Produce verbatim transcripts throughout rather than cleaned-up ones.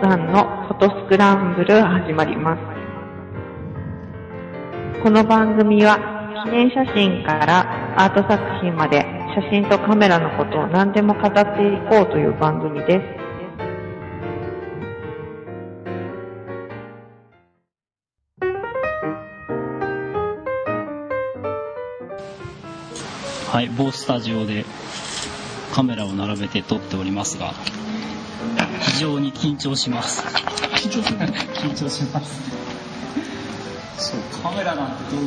さんのフォトスクランブル始まります。この番組は記念写真からアート作品まで写真とカメラのことを何でも語っていこうという番組です。 はい、某スタジオでカメラを並べて撮っておりますが、非常に緊張します。緊張する緊張します。そう、カメラなんてどう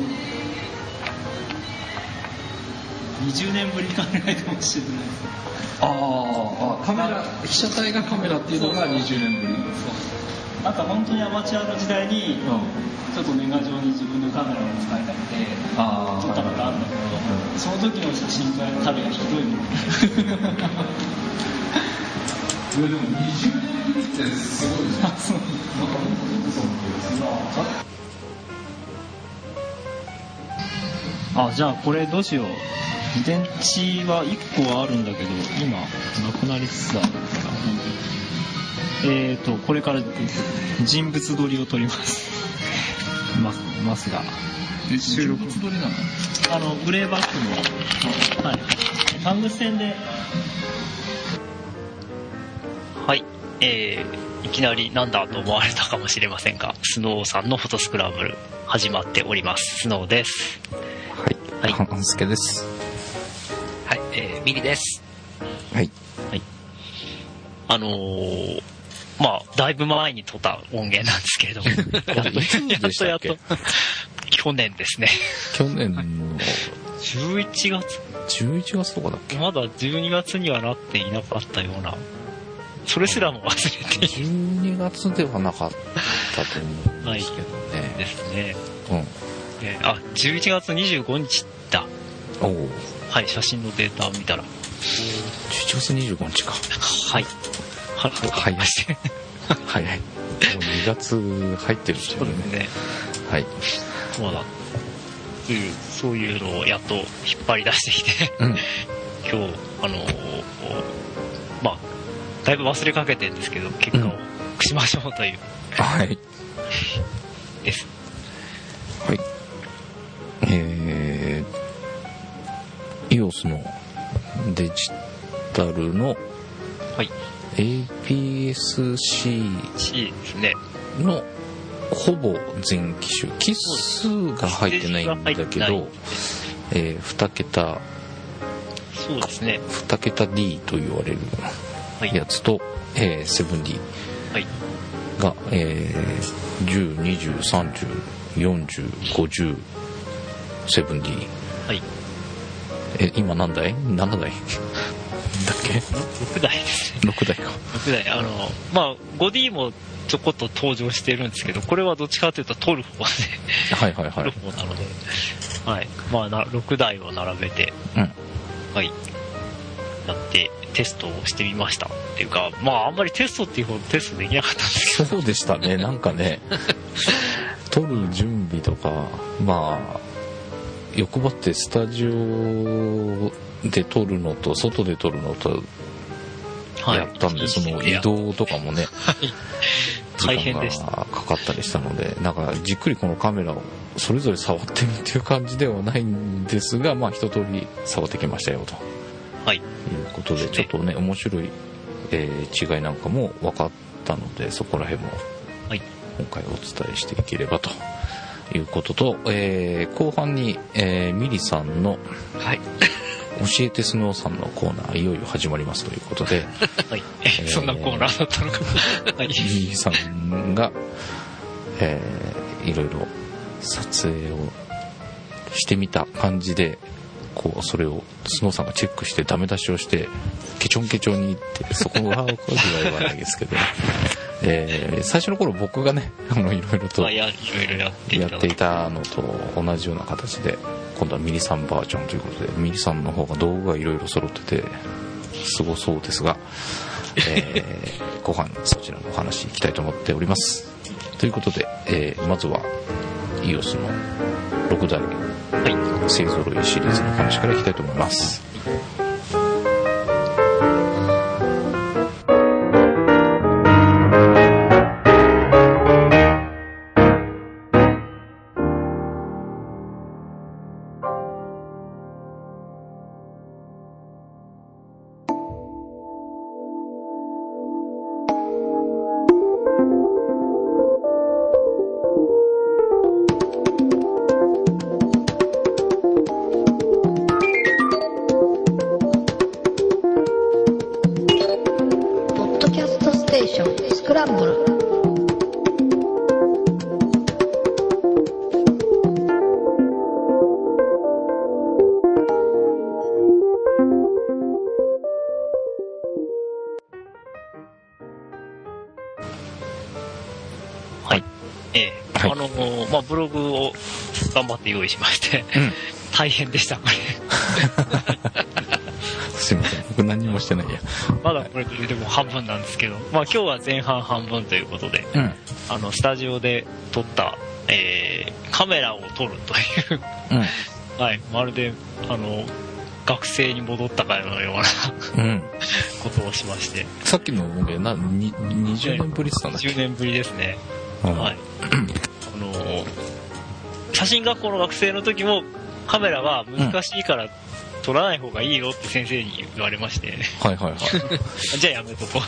にじゅうねんぶりに考えてもしれないです。 ああ、カメラ、被写体がカメラっていうのがにじゅうねんぶり。そうなんか本当にアマチュアの時代に、うん、ちょっと年賀状に自分のカメラを使いたくて撮ったのがあるんだけど、はい、その時の写真が彼がひどいもん。 いやでもにじゅうねんぶりってすごいですね。そうなんか僕あ、じゃあこれどうしよう。電池はいっこはあるんだけど今なくなりつつあるから、えーとこれから人物撮りを撮りますますますが、 収録撮りなの？ あのグレーバックの、はい、タングス線で。 はい、えー、いきなりなんだと思われたかもしれませんが、スノーさんのフォトスクランブル始まっております。スノーです。 はい、はい、半助です。 はい、えー、ミリです。 はい。 はい。あのー、まあだいぶ前に撮った音源なんですけれども、やっとやっとやっと去年ですね。 去年のじゅういちがつ。 じゅういちがつとかだっけ？ まだじゅうにがつにはなっていなかったような。それすらも忘れている。 じゅうにがつではなかったと思うんですけどね。 はい、ですね。 うん。 えー、あ、じゅういちがつにじゅうごにちだ。 おお。 はい、写真のデータを見たら。 じゅういちがつにじゅうごにちか。 はい。は、 はい。早い。もうにがつ入ってるっていうね。そうですね。はい。 まだ、うん、そういうのをやっと引っ張り出してきて、うん、今日、あのー、まあ、だいぶ忘れかけてるんですけど、結果をしましょうという、 うん、はい。 です。 はい。えー、イオスのデジタルの、 はい。 エーピーエスシーですね。 のほぼ全機種、機数が入ってないんだけど、えー、に桁、 そうですね。 に桁 D と言われるやつと、はい、えー、セブンディーはい、 が、えー、じゅう、にじゅう、さんじゅう、よんじゅう、ごじゅう、セブンディー、 はい、 え今何台 ?なな 台だっけ？ ろくだいですね。 ろくだいか。ろくだい。あの、まあ、ごディー もちょこっと登場してるんですけど、これはどっちかというと撮る方で、 はいはいはい。撮る方なので、はい。まあ、なろくだいを並べて、 うん、 はい。やってテストをしてみましたっていうか、まああんまりテストっていうほどテストできなかったんですけど。 そうでしたね。なんかね、撮る準備とか、まあ欲張ってスタジオで撮るのと外で撮るのとやったんで、はい、その移動とかもね、 大変でした。 かかったりしたので、なんかじっくりこのカメラをそれぞれ触ってみるっていう感じではないんですが、まあ一通り触ってきましたよと。はい、いうことで、ちょっとね、面白い、えー、違いなんかも分かったので、そこら辺も今回お伝えしていければということと、えー、後半に、えー、ミリさんの、 はい、 教えてスノーさんのコーナーいよいよ始まりますということで、 はい、えー、そんなコーナーだったのかミリさんが、えー、いろいろ撮影をしてみた感じで、こうそれをスノーさんがチェックしてダメ出しをしてケチョンケチョンにいって、そこは僕は言わないですけど、えー、最初の頃僕がね、あのいろいろとやっていたのと同じような形で、今度はミリさんバージョンということで、ミリさんの方が道具がいろいろ揃っててすごそうですが、えー、後半そちらのお話いきたいと思っております。ということで、えー、まずは イオス のろくだい、はい、勢ぞろいシリーズの話からいきたいと思います。 ランブル。 はい。ええはいあのーまあ、ブログを頑張って用意しまして、 うん大変でした、これ。 すいません、僕何もしてないや。 まだこれでも半分なんですけど、まあ今日は前半半分ということで、 うん。 あの、スタジオで撮った、えー、カメラを撮るという、 うん。 はい、まるで、あの、学生に戻ったかのようなうん。 ことをしまして。 さっきの音源な、ににじゅうねんぶりって言ったんだっけ。 じゅうねんぶりですね。 うんはい。あのー、写真学校の学生の時もカメラは難しいから撮らない方がいいよって先生に言われまして、 はいはいはい。 じゃあやめとこう。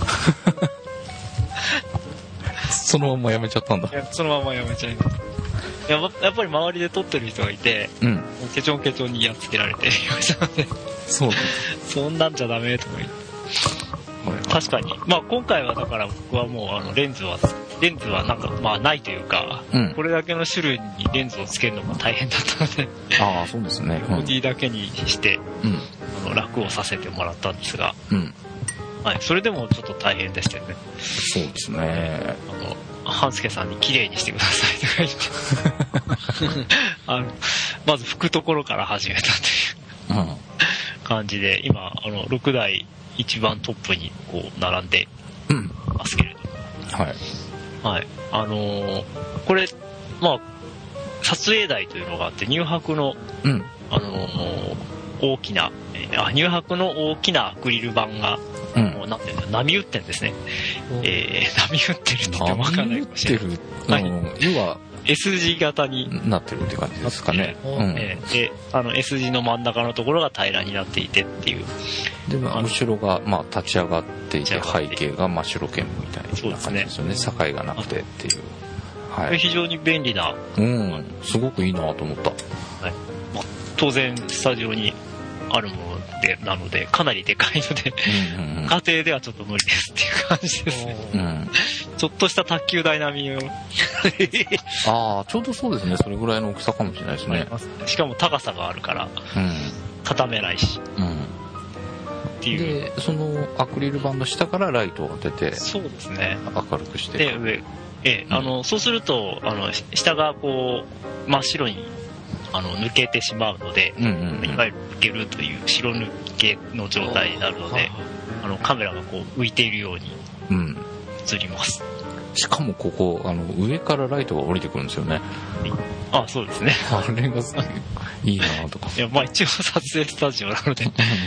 そのままやめちゃったんだい。やそのままやめちゃいます。やっぱやっぱり周りで撮ってる人がいて、 うん。 ケチョンケチョンにやっつけられていましたので、 そうだ。 そんなんじゃダメとか言って。確かに。まあ今回はだから僕はもうあのレンズは、レンズはなんかまあないというか、 うんこれだけの種類にレンズをつけるのが大変だったので、 ああ、そうですね。うん。 ボディだけにして、 うん。 あの楽をさせてもらったんですが、 うん。 はい、それでもちょっと大変でしたよね。 そうですね。 あの、半助さんに綺麗にしてくださいとか言って、あの、まず拭くところから始めたといううん。 感じで、今、あの、ろくだい一番トップにこう並んでうん。 ますけれども、 はい。 はい。あのーこれ、まあ、撮影台というのがあって、乳白の、 うん。 あのー大きな、えーあ、乳白の大きなアクリル板が、 うん。 もうなんていうの、波打ってんですね。えー、波打ってるって言ってもわかんないかもしれない。 波打ってる。 はいうん。要は、 S 字型になってるって感じですかね。うん。 えーで、あの S 字の真ん中のところが平らになっていてっていう。 で、まあ、 あの後ろが、まあ、立ち上がっていて、 立ち上がって背景が真っ白剣みたいな感じですよね。境がなくてっていう。はい。 これ非常に便利な、 うん。すごくいいなと思った。 まあ、当然スタジオにあるもので、なので、かなりでかいので、 うんうんうん。 家庭ではちょっと無理ですっていう感じですね。 うん。 ちょっとした卓球台並みをああ、ちょうどそうですね。それぐらいの大きさかもしれないですね。 しかも高さがあるから、 う畳めないし、 ん。うん。 っていう。 で、そのアクリル板の下からライトを当てて、 そうですね。 明るくして。 で、上、ええ、あの、そうすると、あの、下がこう、真っ白に、あの、抜けてしまうので、 うんうんうん。 いわゆる抜けるという白抜けの状態になるので、あの、カメラがこう浮いているようにうん。 映ります。 しかもここ、あの、上からライトが降りてくるんですよね。 あ、そうですね。 あれがすごいいいなとか。 いや、まあ一応撮影スタジオなので。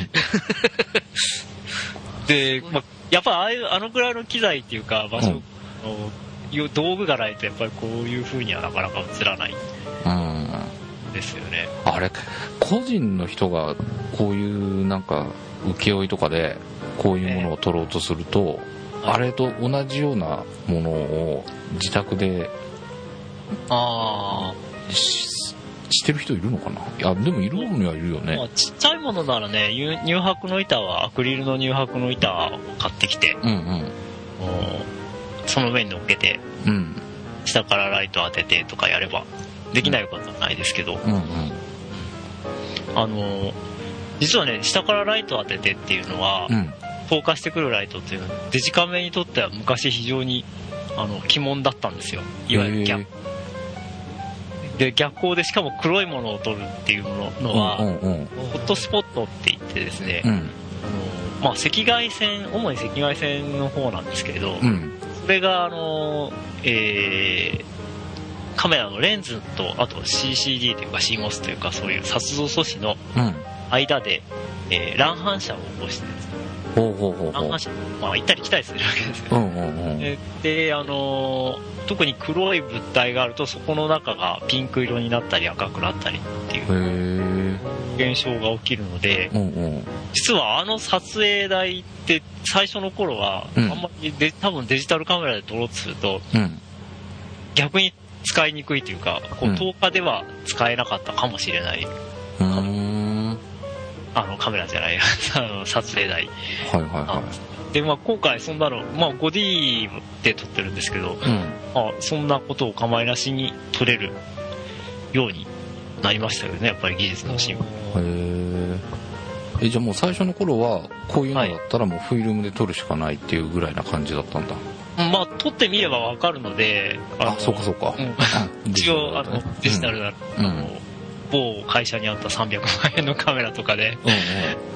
で、まあ、やっぱああいう、あのくらいの機材っていうか、場所、 うんの道具がないとやっぱりこういう風にはなかなか映らないうん。 んですよね。 あれ、個人の人がこういうなんか請負とかでこういうものを取ろうとすると、 えーあれと同じようなものを自宅であししてる人いるのかな。いや、でもいるのにはいるよあ、まあね。 ちっちゃいものならね、乳乳白の板は、アクリルの乳白の板を買ってきて、 うんうん。 その上に乗っけて、 うん。 下からライト当ててとかやれば、できないことはないですけど、 うんうん。 あの、実はね、下からライト当ててっていうのは、 うん。 透過してくるライトっていうのは、デジカメにとっては昔非常に、あの、鬼門だったんですよ。いわゆる逆。で、逆光でしかも黒いものを撮るっていうののは、 うんうんうん。 ホットスポットって言ってですね、 うん。 あのまあ、赤外線、主に赤外線の方なんですけれど、 うん。 それが、あの、えー、カメラのレンズと、あと シーシーディー というか シーモス というか、そういう撮像素子のうん。 間で、えー、乱反射を起こしてですね、 ほうほうほうほう乱反。射、まあ、行ったり来たりするわけですよ。 うんうんうん。へで、であのー特に黒い物体があると、そこの中がピンク色になったり赤くなったりっていうえ。 現象が起きるので、 うんうん。 実はあの撮影台って最初の頃は、 うんあんまりで多分デジタルカメラで撮ろうとすると、 うん。 逆に使いにくいというか、こううんとおかでは使えなかったかもしれない。 うーん。 あのカメラじゃないあの撮影台。 はいはいはい。 で、まあ、今回そんなの、まあ、フォーディー で撮ってるんですけど、うん、まあ、そんなことを構いなしに撮れるようになりましたよね、やっぱり技術の進歩。 へー。え、じゃあもう最初の頃はこういうのだったらもうフィルムで撮るしかないっていうぐらいな感じだったんだ。 はい、まあ、撮ってみればわかるので、 あ、あそうかそうか。うん、 一応、あの、デジタルな、うん、あの、某会社にあったさんびゃくまんえんのカメラとかで、うんうん、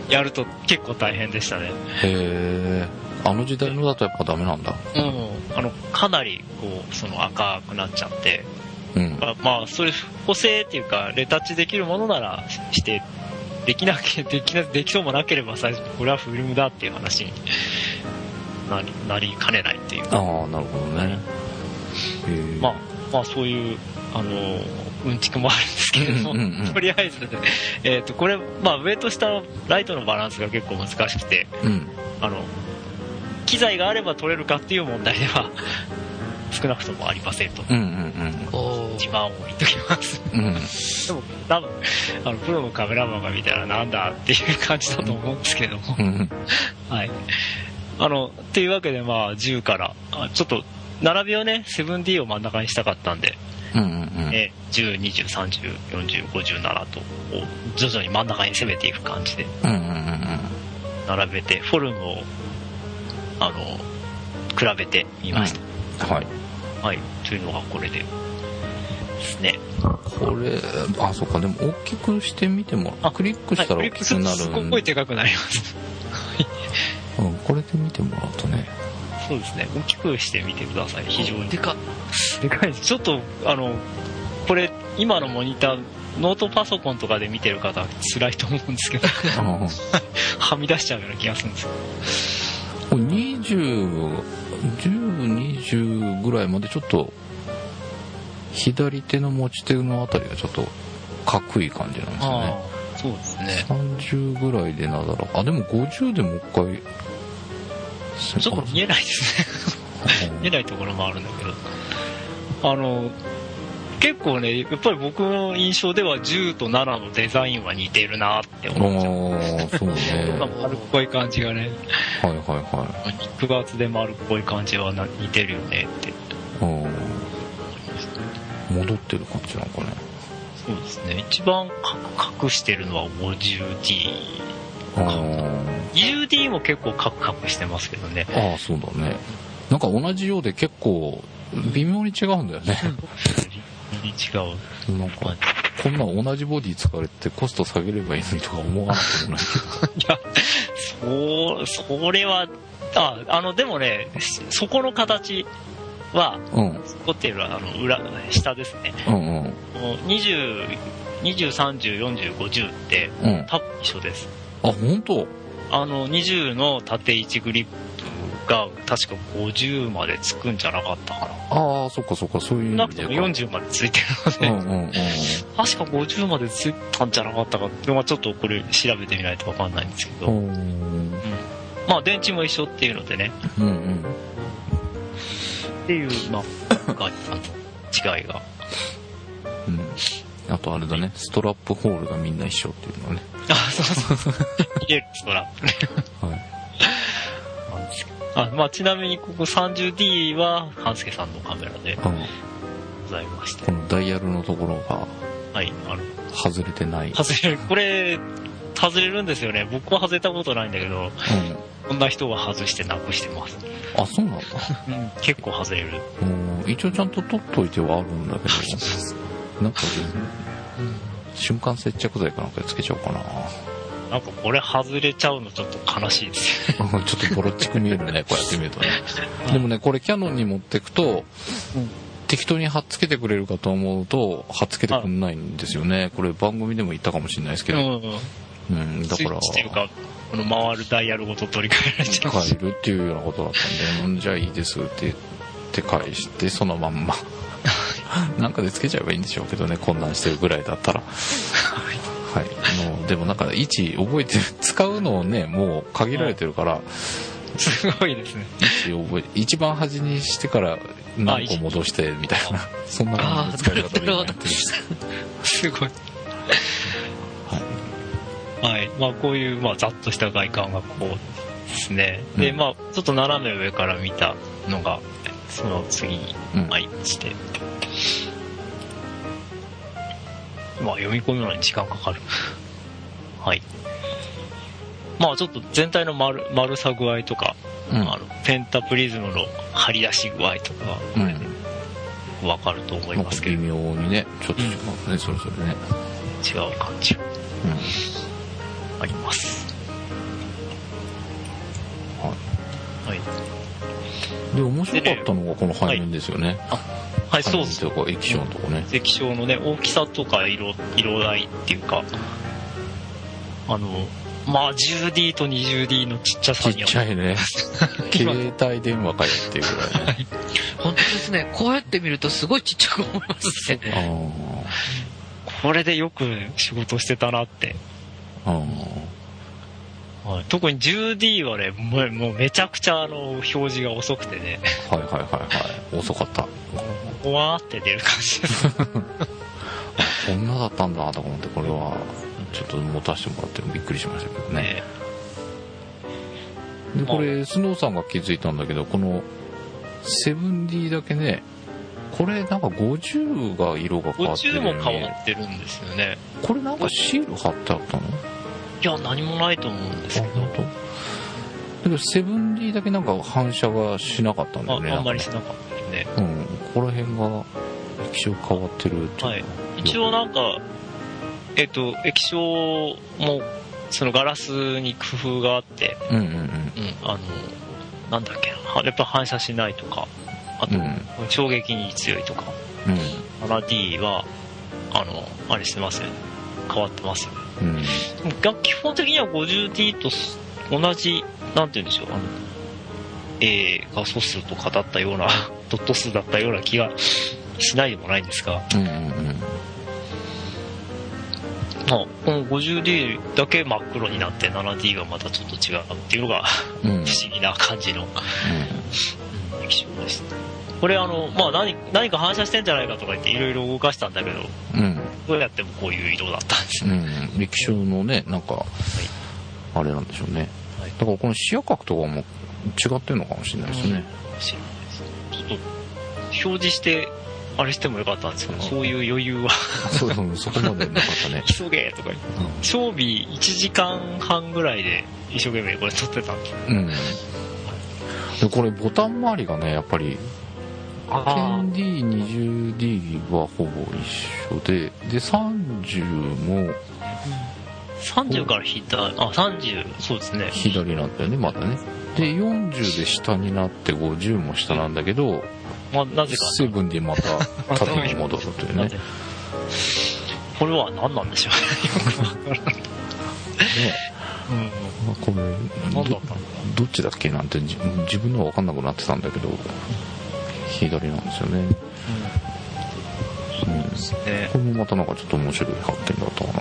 やると結構大変でしたね。 へー。あの時代のだとやっぱダメなんだ。 うん。あの、かなり、こう、その赤くなっちゃって、うん、まあ、まあ、そういう補正っていうか、レタッチできるものならして、できなきゃ、できな、できそうもなければ最初、これはフィルムだっていう話になり、なりかねないっていう。 ああ、なるほどね。 へー。まあ、まあ、そういう、あの、うんちくもあるんですけれども、うんうんうん、とりあえず、えっと、これ、まあ、上と下のライトのバランスが結構難しくて、うん、あの、機材があれば撮れるかっていう問題では、少なくともありませんと。うんうんうん。一番多いときます。うん、でも、多分、あの、プロのカメラマンが見たらなんだっていう感じだと思うんですけれども、うん、はい。あの、っていうわけで、まあ、じゅうから、ちょっと、並びをね、セブンディー を真ん中にしたかったんで、うんうんうん、えじゅう、にじゅう、さんじゅう、よんじゅう、ごじゅうななと徐々に真ん中に攻めていく感じで並べてフォルムをあの比べてみました、うん、はい、はい、というのがこれでですね。 これあそうかでも大きくしてみてもクリックしたら大きくなるんで、はい、 すごいでかくなりますうん、これで見てもらうとねそうですね、大きくしてみてください。非常にでかでかいです。ちょっとあのこれ今のモニターノートパソコンとかで見てる方は辛いと思うんですけどはみ出しちゃうような気がするんですよ。 にじゅう、じゅう、にじゅうぐらいまでちょっと左手の持ち手のあたりがちょっとかっこいい感じなんですよね。 あ、そうですね。 さんじゅうぐらいでなだらあでもごじゅうでもう一回ちょっと見えないですね見えないところもあるんだけど、あの結構ねやっぱり僕の印象ではじゅうとななのデザインは似てるなって思っちゃう。 あそうね丸っこい感じがね、 はいはいはい、 肉厚で丸っこい感じは似てるよねって戻ってる感じなのかね。 そうですね、一番カクカクしてるのは ごじゅうディー、にじゅうディー も結構カクカクしてますけどね。 ああそうだね、なんか同じようで結構微妙に違うんだよね微妙に違う。 なんかこんな同じボディ使われてコスト下げればいいのにとか思わなくもないけどいやそそれはああのでもねそこの形は、うん、そこっていうのはあの裏下ですね、うんうん、にじゅう、にじゅう、さんじゅう、よんじゅう、ごじゅうって、うん、多分一緒です。 あ本当？ あのにじゅうの縦位置グリップが確かごじゅうまでつくんじゃなかったかな。 ああそっかそっか、そういうなくてもよんじゅうまでついてるので、うんうんうん、確かごじゅうまでついたんじゃなかったかって、まあ、ちょっとこれ調べてみないと分かんないんですけど、うん、まあ電池も一緒っていうのでね、うんうん、っていうまあ違いが、 うん、あとあれだね、ストラップホールがみんな一緒っていうのはね。 あそうそうそう入れるストラップねはいあ、まあ、ちなみにここ さんじゅうディー は半助さんのカメラでございまして、 このダイヤルのところがはいあの外れてない。 外れる、これ外れるんですよね。僕は外れたことないんだけど、うん、こんな人が外してなくしてます。 あそうなんだ、 うん、結構外れる。 うん一応ちゃんと取っといてはあるんだけどなんか、うん、瞬間接着剤かなんかつけちゃおうかな。 なんかこれ外れちゃうのちょっと悲しいですよちょっとボロっちく見えるねこうやって見るとねでもねこれキヤノンに持ってくと、うん、適当に貼っつけてくれるかと思うと貼っつけてくんないんですよね。これ番組でも言ったかもしれないですけど、うんうんうん、だからスイッチっていうかこの回るダイヤルごと取り替えられちゃう変えるっていうようなことだったんでじゃあいいですって言って返してそのまんまなんかでつけちゃえばいいんでしょうけどね、混乱してるぐらいだったらはい、もうでもなんか位置覚えて使うのをねもう限られてるから、 すごいですね。 位置覚え一番端にしてから何個戻してみたいなそんな感じで使い方をやってるすごい、はい、 はい。まあこういう、まあざっとした外観がこうですね。で、 うん、 まあちょっと斜め上から見たのが、その次にありまして。うん、まあ読み込むのに時間かかる。はい。まあちょっと全体の丸、丸さ具合とか、うん、あのペンタプリズムの張り出し具合とかが、うん、分かると思いますけど。 微妙にね、ちょっと違うね、うん、それぞれね。 違う感じが、うん、あります。 はい。 はい。 で、面白かったのがこの背面ですよね。ね、 あ、はい、そうです。 液晶のとこね。 液晶のね、大きさとか色、色合いっていうか、あの、まあ じゅうディー と にじゅうディー のちっちゃさにちっちゃいね。携帯電話かよっていうぐらいね。はい、 本当ですね。こうやって見るとすごいちっちゃく思いますね。 あ、これでよく仕事してたなって。あ、はい、特に じゅうディー はね、もう、もうめちゃくちゃあの表示が遅くてね。 はいはいはいはい。遅かった。 ほわーって出る感じです。 こんなだったんだと思って、これはちょっと持たせてもらってびっくりしましたけどね。ね、でこれスノーさんが気づいたんだけど、この セブンディー だけね、これなんかごじゅうが色が変わってるよね。 ごじゅうも変わってるんですよね。 これなんかシール貼ってあったの？ いや、何もないと思うんですけど。 だけど セブンディー だけなんか反射がしなかったんだよね。 あ, あんまりしなかったですね。 うん、ここら辺が液晶変わってるっていう、 はい、一応なんかえっと液晶もそのガラスに工夫があって、 うんうんうん、うん、 あのなんだっけな、やっぱ反射しないとか、あと、うん、衝撃に強いとか、うん、ななディー はあのあれしてますよね、変わってますよね。うん、基本的には ごじゅうディー と同じ、なんて言うんでしょう、あの、えー、画素数とかだったようなドット数だったような気がしないでもないんですが、うんうんうん、まあ、この ごじゅうディー だけ真っ黒になって ななディー はまたちょっと違うっていうのが、うん、不思議な感じの、うん、液晶です。これあの、まあ、何, 何か反射してんじゃないかとか言っていろいろ動かしたんだけど、うん、どうやってもこういう色だったんですよ、 うん、液晶のね、なんか、はい、あれなんでしょうね、はい、だからこの視野角とかも違ってるのかもしれないですね、 うん、知らないです。ちょっと表示してあれしてもよかったんですけど、そういう余裕はそうそこまでなかったね。 急げとか言って、うん、賞味いちじかんはんぐらいで一生懸命これ撮ってたんですよ、うん、 でこれボタン周りがね、やっぱり テンディー、にじゅうディー はほぼ一緒で、でさんじゅうもさんじゅうから左、あ、さんじゅう、そうですね、 左なんだよね、まだね。でよんじゅうで下になってごじゅうも下なんだけど、 まあ、なぜかセブンでまた縦に戻るというね。 これは何なんでしょうね。よくわからない。ね、 うん、これ ど, どっちだっけなんて自分のは分かんなくなってたんだけど、左なんですよね。うん、そうですね。これもまたなんかちょっと面白い発見だったかな。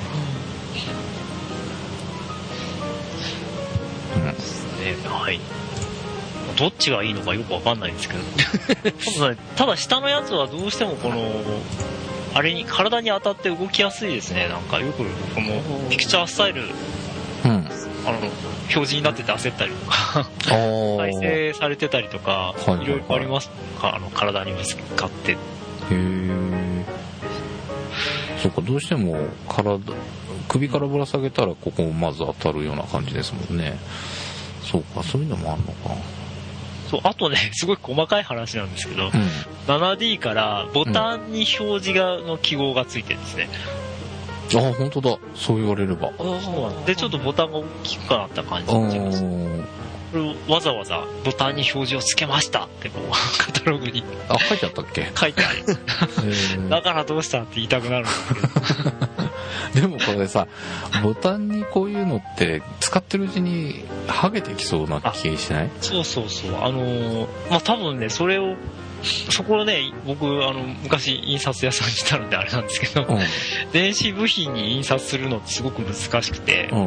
うん。ですね。はい。どっちがいいのかよくわかんないんですけどただ下のやつはどうしてもこのあれに体に当たって動きやすいですね。なんかよくこのピクチャースタイル、うん、あの表示になってて焦ったりとか再生されてたりとか、はいはいはい、いろいろありますか、あの体にぶつかって。へえ。そうか、どうしても体首からぶら下げたらここをまず当たるような感じですもんね。そうか、そういうのもあるのか。 そう、あとね、すごい細かい話なんですけど、うん、ななディー からボタンに表示がの記号がついてるんですね。 うん、ああ、本当だ。そう言われれば。 そうで、ちょっとボタンが大きくなった感じになっちゃいます。これをわざわざボタンに表示をつけましたってこうカタログに。 あ、書いてあったっけ？ 書いてある。だからどうしたって言いたくなるんですけど。 でもこれさ、ボタンにこういうのって使ってるうちに剥げてきそうな気しない？ そうそうそう。あのー、まあ、多分ね、それを、そこをね、僕、あの、昔印刷屋さんにいたのであれなんですけど、うん、電子部品に印刷するのってすごく難しくて、うん、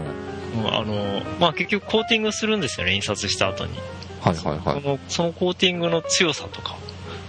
あの、まあ、結局コーティングするんですよね、印刷した後に。 はいはいはい。 その、そのコーティングの強さとか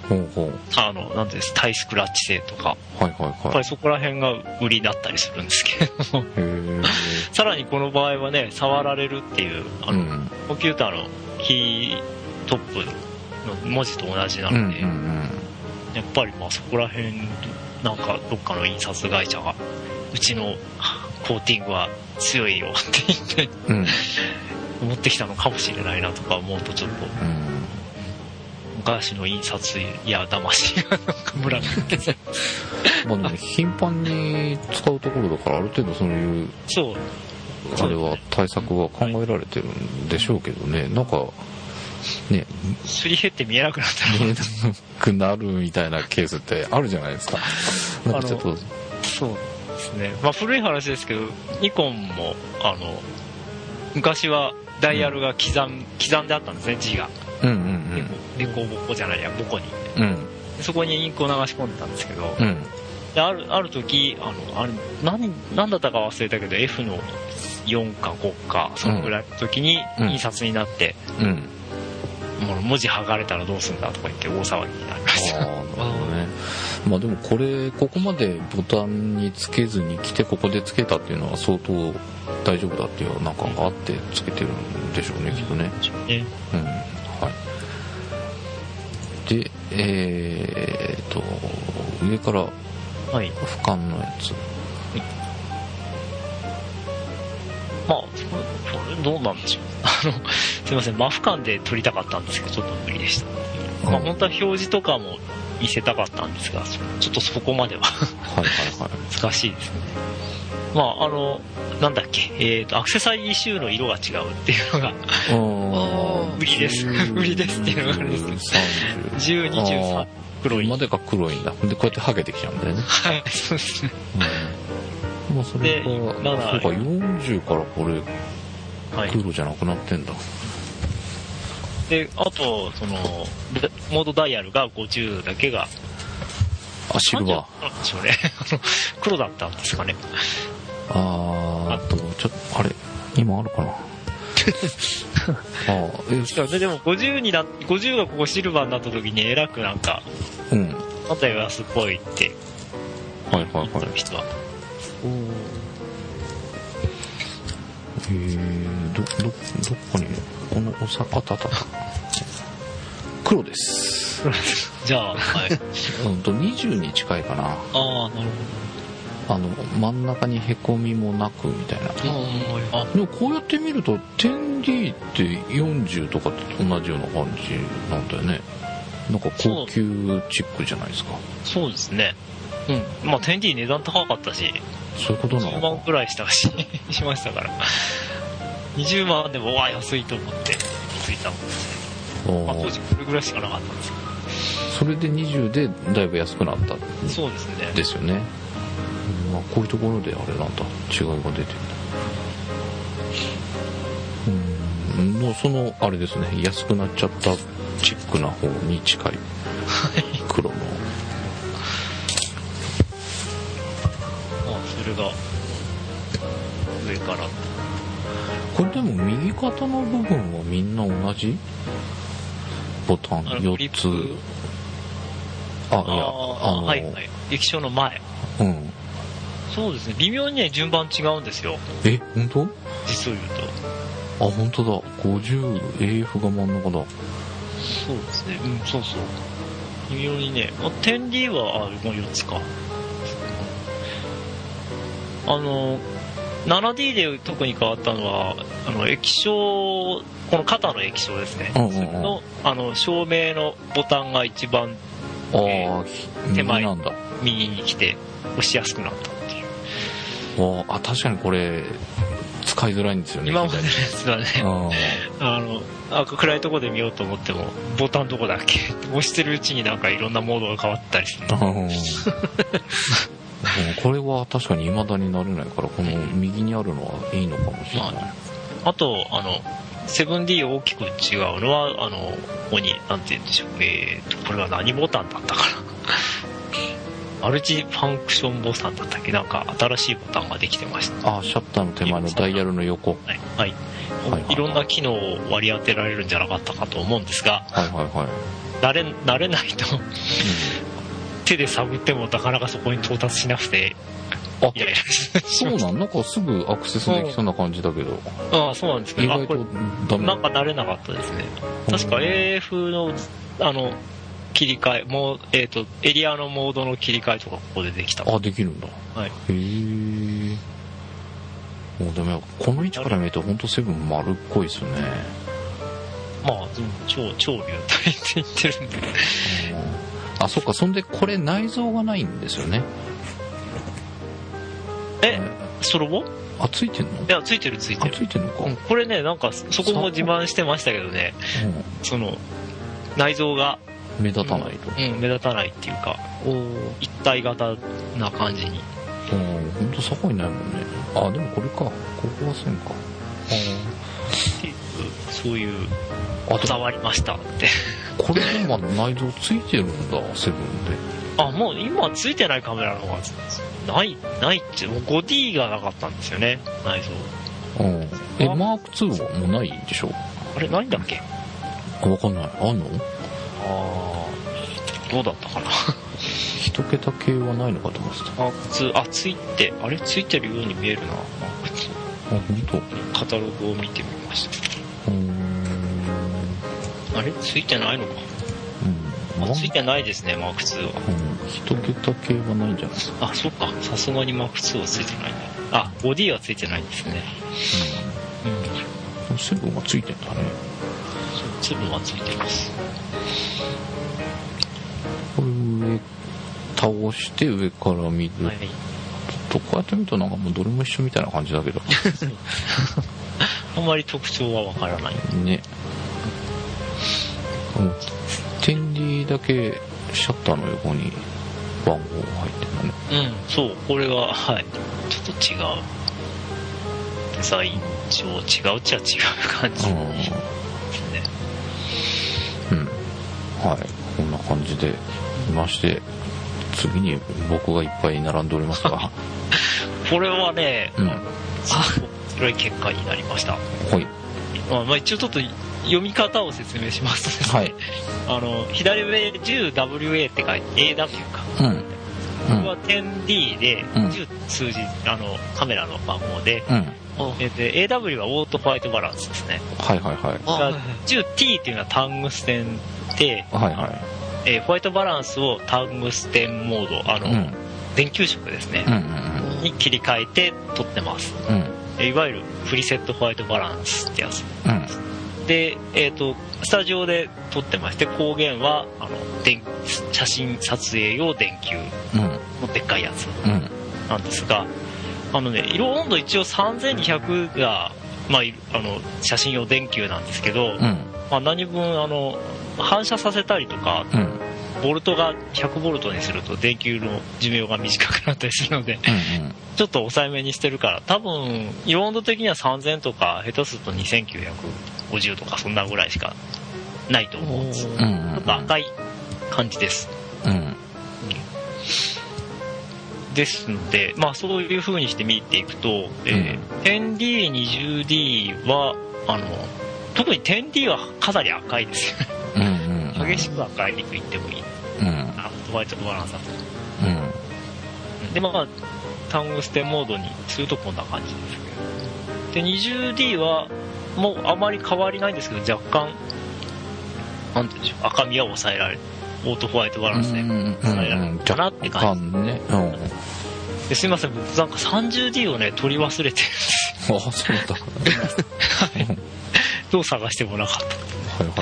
ほうほう。 あの、なんていうんですか、タイスクラッチ性とか、 はいはいはい。 やっぱりそこら辺が売りだったりするんですけれども、 へさらにこの場合はね、触られるっていう、あの、うん、コンピューターのキートップの文字と同じなので、うんうんうん、やっぱりまあそこら辺、なんかどっかの印刷会社が、うちのコーティングは強いよって言って、うん、持ってきたのかもしれないなとか思うとちょっと、うん、昔の印刷や魂がなんかムラが出てまあでも頻繁に使うところだからある程度そういうそうあれは対策は考えられてるんでしょうけどね、なんかねすり減って見えなくなったら見えなくなるみたいなケースってあるじゃないですか。なんかちょっとそうですね、まあ古い話ですけどニコンもあの昔はダイヤルが刻ん、刻んであったんですね、字が。 うんうんうん。 でこぼこじゃないや、ボコに。 うん。 そこにインクを流し込んでたんですけど、 うん。 である、ある時、あの、あれ、何、何だったか忘れたけど、F のよんかごか、そのぐらいの時に印刷になって、 うん。 もう文字剥がれたらどうするんだとか言って大騒ぎになりました。 ああ、なるほどね。まあでもこれ、ここまでボタンにつけずに来て、ここでつけたっていうのは相当大丈夫だっていうなんかがあってつけてるんでしょうね、きっとね。うん。はい。で、えーと、上から、 はい。 俯瞰のやつ。はい、 まあ、それどうなんでしょう。あの、すいません、真俯瞰で撮りたかったんですけど、ちょっと無理でした。うん、まあ、本当は表示とかも見せたかったんですが、ちょっとそこまでははいはいはい難しいですね。まあ、あの、なんだっけ、えっと、アクセサリーシューの色が違うっていうのが売りです。売りですっていうのがあるんですけど、じゅう、にじゅうさん、黒い。 までが黒いんだ。で、こうやって剥げてきちゃうんだよね。 はい、そうですね。 うん、まあ、それが、そうか、よんじゅうからこれ、黒じゃなくなってんだ。 で、あと、その、モードダイヤルがごじゅうだけが、 あ、シルバー。 なんでしょうね。黒だったんですかね。 あー、あと、ちょっと、あれ、今あるかな。 あえで, でもごじゅうにな、ごじゅうがここシルバーになった時にえらくなんか、 うん。 また安っぽいって。 はいはいはい。 人は。 へー、ど、ど、どこに、このおさ、あったあったあった。黒です。 じゃあ、はい。 うんと、にじゅうに近いかな。ああ、なるほど。 あの、真ん中にへこみもなくみたいな。あでもこうやって見ると テンディー ってよんじゅうとかと同じような感じなんだよね。なんか高級チックじゃないですか。 そうですね。うん。まあ テンディー 値段高かったし、 そういうことなのか。 じゅうまんくらいしたししましたから。にじゅうまんでもわあ安いと思ってついたもんですね。まあ当時これぐらいしかなかったんですけど。 それでにじゅうでだいぶ安くなった。 そうですね。 ですよね。まあ、こういうところであれなんだ違いが出てるんだ。うん、もうそのあれですね、安くなっちゃったチックな方に近い黒の。まあそれが上から。 これでも右肩の部分はみんな同じボタンよっつ。あ、いや、あのはいはい。液晶の前。 うん。 そうですね。微妙にね、順番違うんですよ。 え、本当？ 実を言うと。 あ、本当だ。ごじゅう、エーエフ が真ん中だ。 そうですね。うん、そうそう。微妙にね。あ、テンディー は、あ、もうよっつか。あの、ななディー で特に変わったのは、あの、液晶、この肩の液晶ですね。 うんうんうん、 の、あの、照明のボタンが一番、 あえー、手前なんだ。 右に来て、押しやすくなった。 あ、確かにこれ使いづらいんですよね。 今までのやつはね、あのあ暗いとこで見ようと思ってもボタンどこだっけ押してるうちになんかいろんなモードが変わったりする。 これは確かに未だになれないから、この右にあるのはいいのかもしれない。 あとあの セブンディー 大きく違うのはあのここになんて言うんでしょう、えーとこれは何ボタンだったかな。マルチファンクションボタンだったっけ、なんか新しいボタンができてました。 あ、シャッターの手前のダイヤルの横。 はい。はいはいはい、いろんな機能を割り当てられるんじゃなかったかと思うんですが、 はいはいはい。 慣れ慣れないと、うん、手で探ってもなかなかそこに到達しなくて、 あ、いやいやそうなん、なんかすぐアクセスできそうな感じだけど、 ああそうなんですけど、 意外とダメ、 なんか慣れなかったですね。確か エーエフ のあの切り替えもう、えー、とエリアのモードの切り替えとかここでできた。 あ、できるんだ。 はい、 へえ。もうでもこの位置から見ると本当セブン丸っこいですよね。 まあ超超流体って言ってるんであ、そっか。そんでこれ内蔵がないんですよね。 え、ストロボ？ あ、ついてんの？ いや、ついてるついてる。 あ、ついてんのか、 うん、これね、なんかそこも自慢してましたけどね、うん、その内蔵が目立たないと、 うん、目立たないっていうか一体型な感じに。 うん、ほんとそこにないもんね。あ、でもこれか、ここは線か。 っていう、そういうこだわりましたってこれでも内蔵ついてるんだ、セブンで。 あ、もう今ついてないカメラの方がないないって、もう ファイブディー がなかったんですよね、内蔵。 うん。え、マークツーはもうないでしょ？ あれ、ないんだっけ？ わかんない。あんの？ あー、どうだったかな一桁系はないのかと思ってた。 マークツー、あ、ついて、あれついてるように見えるな、マークツー。 あ、本当？ カタログを見てみました。うーん。あれついてないのか。うん。あ、ついてないですね、マークツーは。 うん。一桁系はないんじゃないですか。 あ、そっか。さすがにマークツーはついてないね。あ、ボディはついてないんですね。 うん。うん。セブンはついてんだね。 セブンはついてます。 これ上倒して上から見る、はい、とこうやって見るとなんかもうどれも一緒みたいな感じだけどあんまり特徴はわからないね。うん、点 D だけシャッターの横に番号が入ってるんだね。 うん、そう、これははいちょっと違うデザイン上違うっちゃ違う感じですね。 うん、うん、はい、こんな感じでいまして、次に僕がいっぱい並んでおりますがこれはね、 うん、 すごい面白い結果になりました。 はい。 まあ、まあ一応ちょっと読み方を説明しますとですね、はい、あの左上 じゅうダブリューエー って書いて エーダブリュー か、うん、これは テンディー でじゅう数字、あのカメラの番号で、うん、で エーダブリュー はオートファイトバランスですね。 はいはいはい。 じゅうティー っていうのはタングステンで、はいはい、えー、ホワイトバランスをタングステンモード、あの、うん、電球色ですね、うんうんうん、に切り替えて撮ってます、うん、いわゆるプリセットホワイトバランスってやつ、うん、で、えーと、スタジオで撮ってまして、光源はあの電写真撮影用電球のでっかいやつなんですが、あのね、色温度一応さんぜんにひゃくが、まあ、あの写真用電球なんですけど、うん、まあ、何分あの反射させたりとか、うん、ボルトがひゃくボルトにすると電球の寿命が短くなったりするので、うんうん、ちょっと抑えめにしてるから、多分色温度的にはさんぜんとか下手するとにせんきゅうひゃくごじゅうとかそんなぐらいしかないと思うんです。ちょっと赤い感じです、うんうん、ですので、まあ、そういう風にして見ていくと、うん、えー、テンディー、にじゅうディー はあの特に テンディー はかなり赤いですようんうん、うん、激しく赤いと言ってもいい、うん、あホワイトバランスだと、うん、でまあタングステンモードにするとこんな感じですけど、で にじゅうディー はもうあまり変わりないんですけど、若干なんて言うんでしょう、赤みは抑えられる、オートホワイトバランスで抑えられるかなって感じ、ね、うん、ですいません、僕なんか さんじゅうディー をね取り忘れてるんですよ。 あ、そうだどう探してもなかった。はいはい。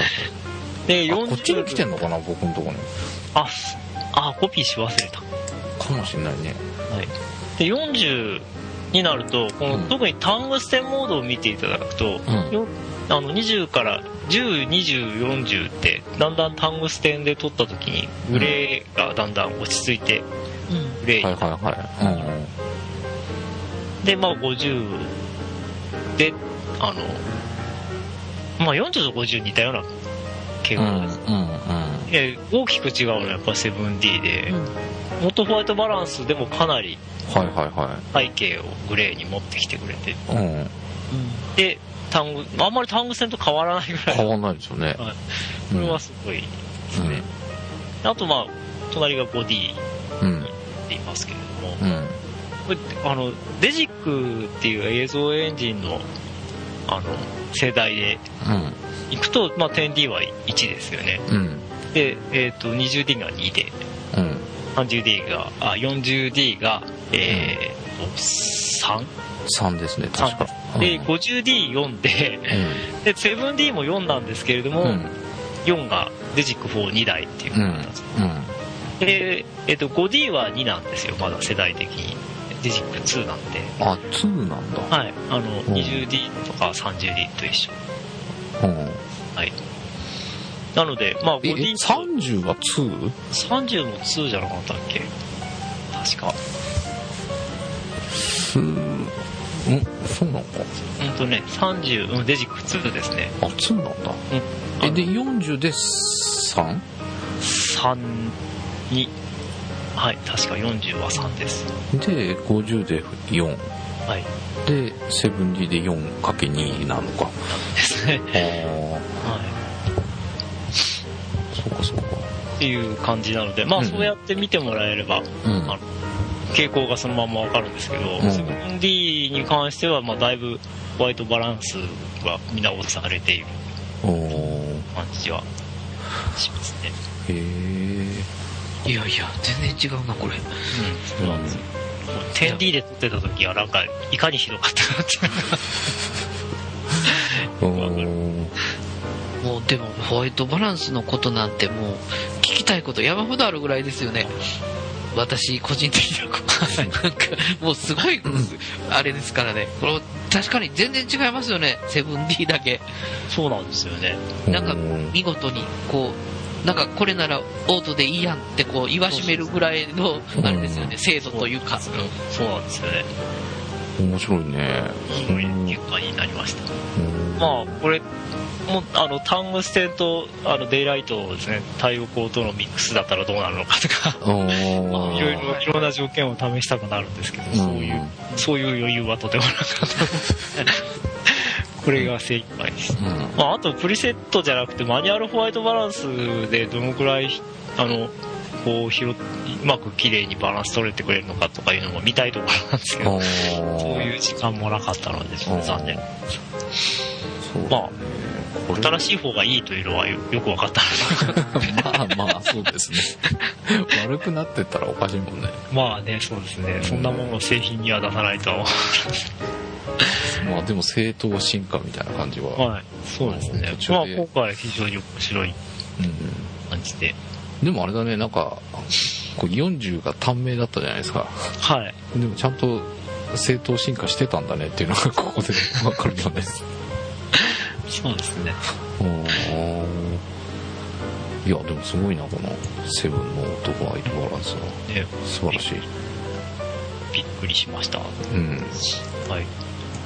で、よんじゅう、 こっちに来てんのかな、僕のところに。 あ、あ、コピーし忘れた。 かもしれないね。 はい。で、よんじゅうになると、この、うん、特にタングステンモードを見ていただくと、うん、あのにじゅうからじゅう、にじゅう、よんじゅうってだんだんタングステンで撮った時にグレーがだんだん落ち着いて、うん、グレーになって、はいはいはい、うん、で、まあごじゅうで、あのまあ、よんじゅうとごじゅう似たような傾向です、うんうんうん、で大きく違うのはやっぱ セブンディー で、うん、オートホワイトバランスでもかなり背景をグレーに持ってきてくれて、はいはいはい、でタングあんまりタング線と変わらないぐらい変わらないですよね、はい、 これはすごいですね、うん、あとまあ隣がボディって言いますけれども、うん、これあのデジックっていう映像エンジンのあの世代でいくと、まあ、テンディー はいちですよね、うん、で、えー、と にじゅうディー がにで、うん、さんじゅうディー があ よんじゅうディー が、えー、と さん? さんですね確かで ごじゅうディーよん で、うん、で セブンディー もよんなんですけれども、うん、よんがデジックフォーにだいっていう形です、うんうん、で、えー、と ごディー はになんですよまだ世代的にデジックツーなんであツーなんだはいあの にじゅうディー とか さんじゅうディー と一緒、うん、はいなのでまあ ごディーさんじゅうは ツー? さんじゅう もツーじゃなかったっけ確かツーんそうなのかうんとねさんじゅう、うん、デジックツーですねあツーなんだ、うん、えでよんじゅうで さん? さん にはい、確かよんじゅうはさんです。 で、ごじゅうでよん。 はい。 で、セブンディー で よんかけるに なのか。 ですね。 はい。そうかそうか。 っていう感じなので、まあ、うん、そうやって見てもらえれば、うん、あの傾向がそのままわかるんですけど、うん、セブンディー に関しては、まあ、だいぶホワイトバランスが見直されている感じはしますね。 へー。 いやいや全然違うなこれ、うん、 そうなんですよ、うん、テンディー で撮ってた時はなんかいかにひどかったなってもうでもホワイトバランスのことなんてもう聞きたいこと山ほどあるぐらいですよね私個人的ななんかもうすごいあれですからねこれ確かに全然違いますよね セブンディー だけそうなんですよねなんか見事にこうなんかこれならオートでいいやんってこう言わしめるぐらいのあれですよね精度というかそうなんですよね面白いねそういう結果になりましたまあこれもあのタングステンとあのデイライトをですね太陽光とのミックスだったらどうなるのかとかまあ、いろいろいろんな条件を試したくなるんですけどそういうそういう余裕はとてもなかったこれが精一杯です、うんまあ、あとプリセットじゃなくてマニュアルホワイトバランスでどのくらいあのこう広うまく綺麗にバランス取れてくれるのかとかいうのも見たいところなんですけどそういう時間もなかったのでちょっと残念まあ新しい方がいいというのは よ, よく分かったまあまあそうですね悪くなってったらおかしいもんねまあねそうですねそんなものを製品には出さないとは思うまあでも正当進化みたいな感じははいそうですねまあ今回非常に面白い感じで、 うん、でもあれだねなんかこうよんじゅうが短命だったじゃないですかはいでもちゃんと正当進化してたんだねっていうのがここで分かるよねそうですねいやでもすごいなこのセブンのオートホワイトバランスは、ね、素晴らしいびっくりしましたうんはいはい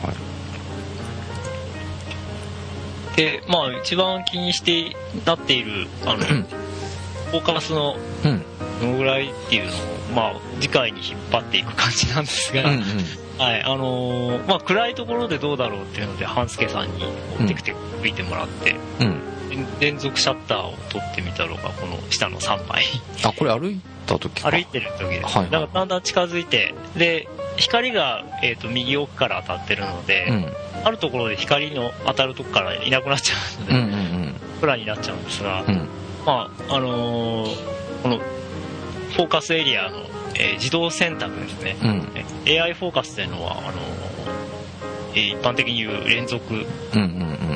でまあ一番気にしてなっているあの、うん、フォーカスのどのぐらいっていうのを、まあ、次回に引っ張っていく感じなんですが、うんうんはいあのーまあ、暗いところでどうだろうっていうので半助さんに持ってきて吹いてもらって、うん、連続シャッターを撮ってみたのがこの下のさんまいあこれ歩いた時か歩いてる時です、はいはい、だからだんだん近づいてで光が、えーと、右奥から当たってるので、うん、あるところで光の当たるとこからいなくなっちゃうので、うんうんうん、暗になっちゃうんですが、うん、まああのー、このフォーカスエリアの、えー、自動選択ですね、うん、エーアイ フォーカスというのはあのーえー、一般的に言う連続、うんうんうん、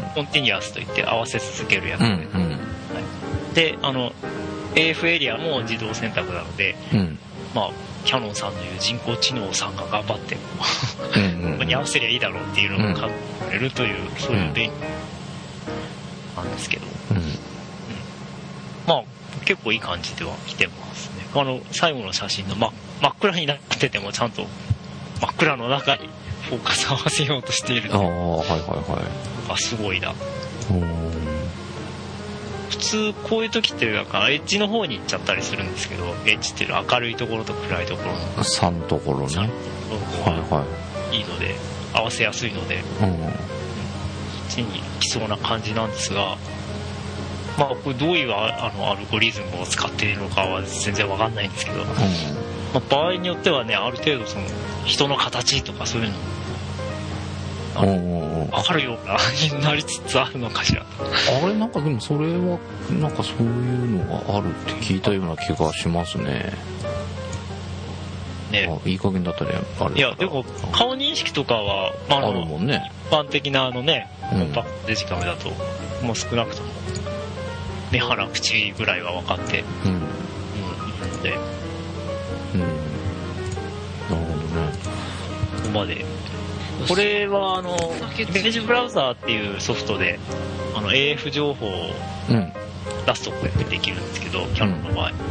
コンティニュアスといって合わせ続けるやつで、うんうんはい、であの エーエフ エリアも自動選択なので、うん、まあキャノンさんのいう人工知能さんが頑張ってここに合わせりゃいいだろうっていうのを考えるという、うん、そういう便利なんですけど、うんうん、まあ結構いい感じでは来てますね。あの最後の写真の、ま、真っ暗になっててもちゃんと真っ暗の中にフォーカス合わせようとしているので、あ、はいはいはい、あすごいな。普通こういう時ってなんかエッジの方に行っちゃったりするんですけど、エッジっていうのは明るいところと暗いところのさんところね、 はいはい、いいので合わせやすいので、うん、こっちに来そうな感じなんですが、 まあ、これどういうあのアルゴリズムを使っているのかは全然わかんないんですけど、うん、まあ、場合によってはね、ある程度その人の形とかそういうの分かるようなになりつつあるのかしら。 あれ、なんかでもそれはなんかそういうのがあるって聞いたような気がしますね。 ね、 あ、いい加減だったね、あれ。 いやでも顔認識とかは、まあ、 あるもんね。 一般的なあのね、コンパクトデジカメだと、うん、もう少なくとも目鼻口ぐらいは分かって、うん、うん、いるので、 うん、なるほどね。 ここまで。これはあのイメージブラウザーっていうソフトであの エーエフ 情報を出すとこでできるんですけど、うん、キャノンの場合、うん、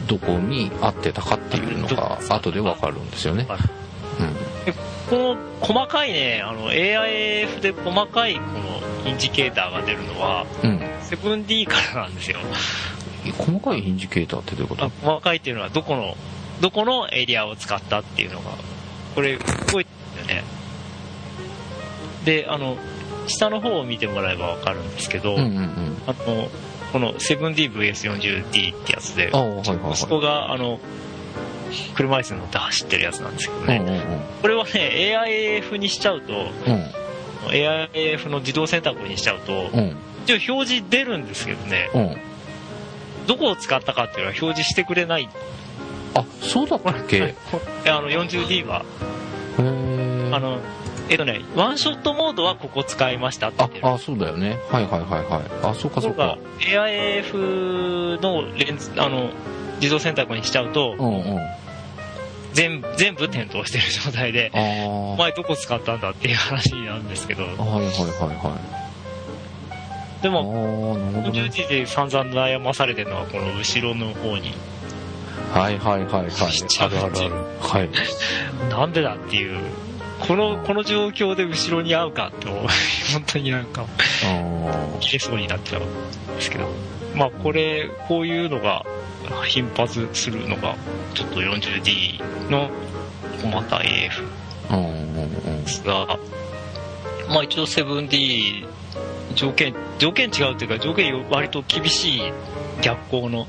どこに合ってたかっていうのが後で分かるんですよね。 うん、でこの細かいね、あの エーアイエーエフ で細かいこのインジケーターが出るのは、うん、セブンディー からなんですよ。 細かいインジケーターってどういうこと？ 細かいっていうのはどこのどこのエリアを使ったっていうのがこれすごいですよね。で、あの下の方を見てもらえば分かるんですけど、うんうんうん、あのこの セブンディーブイエスよんじゅうディー ってやつで、はいはいはい、息子があの車椅子に乗って走ってるやつなんですけどね、うんうんうん、これはね エーアイエーエフ にしちゃうと、うん、エーアイエーエフ の自動選択にしちゃうと、うん、一応表示出るんですけどね、うん、どこを使ったかっていうのは表示してくれない。 あ、そうだったっけ？ あの よんじゅうディー はあのえっとね、ワンショットモードはここ使いましたって言ってる。 ああ、そうだよね。はいはいはいはい。あ、そうかそうか。 エーアイエーエフ のレンズ、あの自動選択にしちゃうと、うんうん、全部全部点灯してる状態で、お前どこ使ったんだっていう話なんですけど。はいはいはいはい。でも、よんじゅうディー で散々悩まされてるのはこの後ろの方に。 はいはいはいはい。あるあるある。はい。 なんでだっていう。このこの状況で後ろに合うかと本当になんか切れそうになっちゃうんですけど、まあこれこういうのが頻発するのがちょっと よんじゅうディー の小股 エーエフ ですが、まあ一応 セブンディー 条件条件違うというか条件割と厳しい逆光の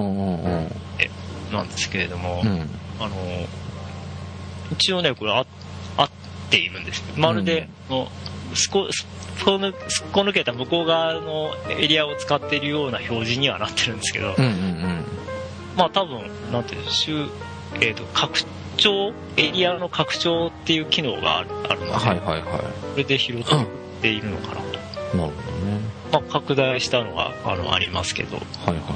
なんですけれども、あの一応ねこれあっているんです。まるで、うん、のすこすこ抜すっこ抜けた向こう側のエリアを使っているような表示にはなってるんですけど、うんうんうん、まあ多分なんていうの、えーと拡張エリアの拡張っていう機能があるあるので、はいはいはい、これで拾っているのかなと。 なるほどね。 まあ拡大したのがあのありますけど、はいはいはい、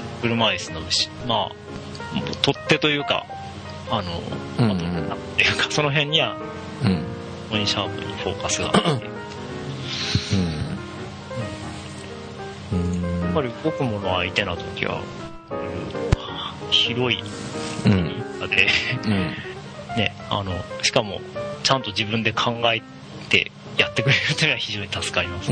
車椅子のまあ取っ手というかあの、うんうん、っていうかその辺には。うん、ここにシャープにフォーカスがあって、うんうん、やっぱり動くもの相手な時は広いエリアで、うんうんね、あのしかもちゃんと自分で考えてやってくれるというのは非常に助かります、うん、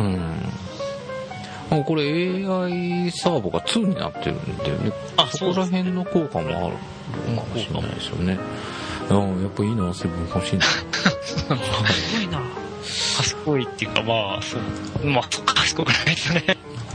これ エーアイ サーボがツーになってるんだよね。あ、そこら辺の効果もあるかもしれないですよね。ああ、やっぱいいな、セブン欲しいな。 すごいな。賢いっていうか、まあ、そう、まあ、賢くないですね。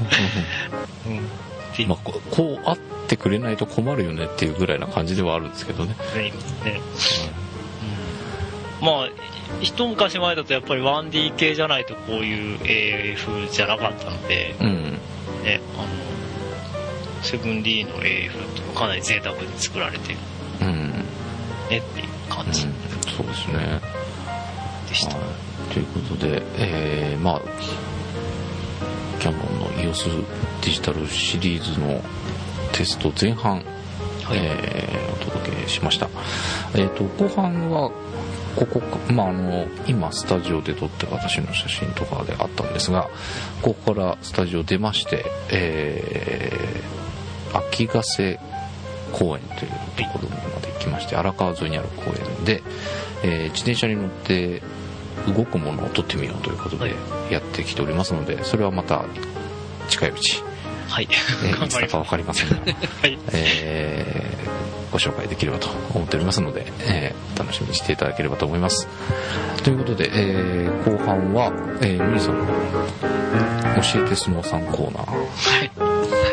うん、まあ、こう、こうあってくれないと困るよねっていうぐらいな感じではあるんですけどね。ね、ね、 うん、まあ、一昔前だとやっぱり ワンディー 系じゃないとこういう エーエフ じゃなかったので、うん、ね、あの、セブンディー の エーエフ ってかなり贅沢に作られてる。うんね、っていう感じ、うん、 そうですねでした、はい、 ということで、えー、まあキャノンの イーオーエス デジタルシリーズのテスト前半、はい、えー、お届けしました。えーと後半はここか、まあ、あの今スタジオで撮ってる私の写真とかであったんですが、ここからスタジオ出まして、えー、秋ヶ瀬公園というところまで行きまして、荒川沿いにある公園で、えー、自転車に乗って動くものを撮ってみようということでやってきておりますので、それはまた近いうち、はい、えー、いつだか分かりませんが、はい、えー、ご紹介できればと思っておりますので、えー、楽しみにしていただければと思います。ということで、えー、後半は、えー、ミリさんの教えてスノーさんコーナー。 はい。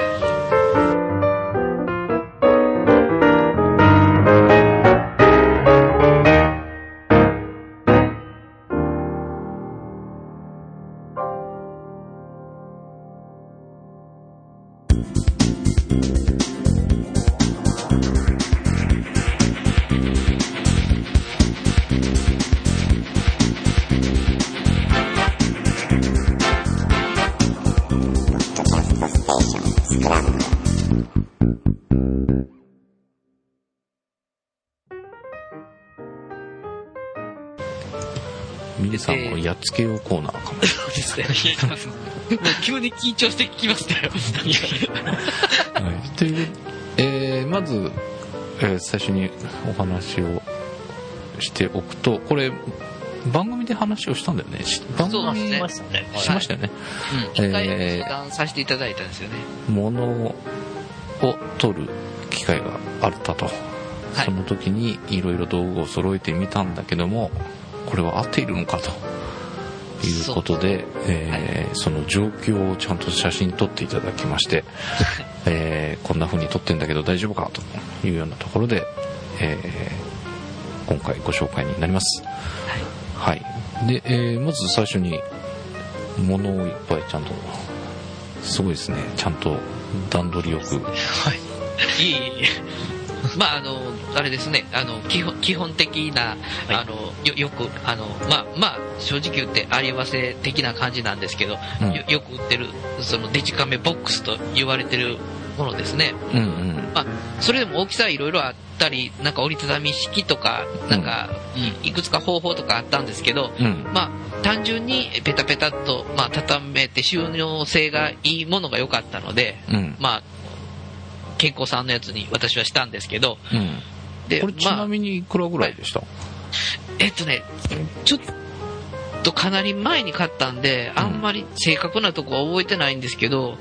ミリさんのやっつけようコーナーかも。 そうですね。もう急に緊張してきましたよ。 はい、という、えー、まず、えー、最初にお話をしておくと、これ番組で話をしたんだよね。番組そうですね。 しましたね。しましたよね。 うん。一回相談させていただいたんですよね。 物を取る機会があったと。はい、その時にいろいろ道具を揃えてみたんだけども、これは合っているのかということで、そ,、えーはい、その状況をちゃんと写真撮っていただきまして、えー、こんな風に撮ってんだけど大丈夫かというようなところで、えー、今回ご紹介になります。はい。はい、で、えー、まず最初に物をいっぱいちゃんと、すごいですね。ちゃんと段取りよく。 はい。いい。まああのあれですね、あの基本基本的な、はい、あの よ, よくあのまあまあ正直言ってあり合わせ的な感じなんですけど、うん、よ, よく売ってるそのデジカメボックスと言われてるものですね。うんうん、まあそれでも大きさいろいろあったり、なんか折りたたみ式とかなんか、うん、いくつか方法とかあったんですけど、うん、まあ単純にペタペタっとまあ畳めて収納性がいいものが良かったので、うん、まあ健康さんのやつに私はしたんですけど、うん、 でこれちなみにいくらぐらいでした？ まあ、えっとねちょっとかなり前に買ったんで、うん、あんまり正確なとこは覚えてないんですけど、うん、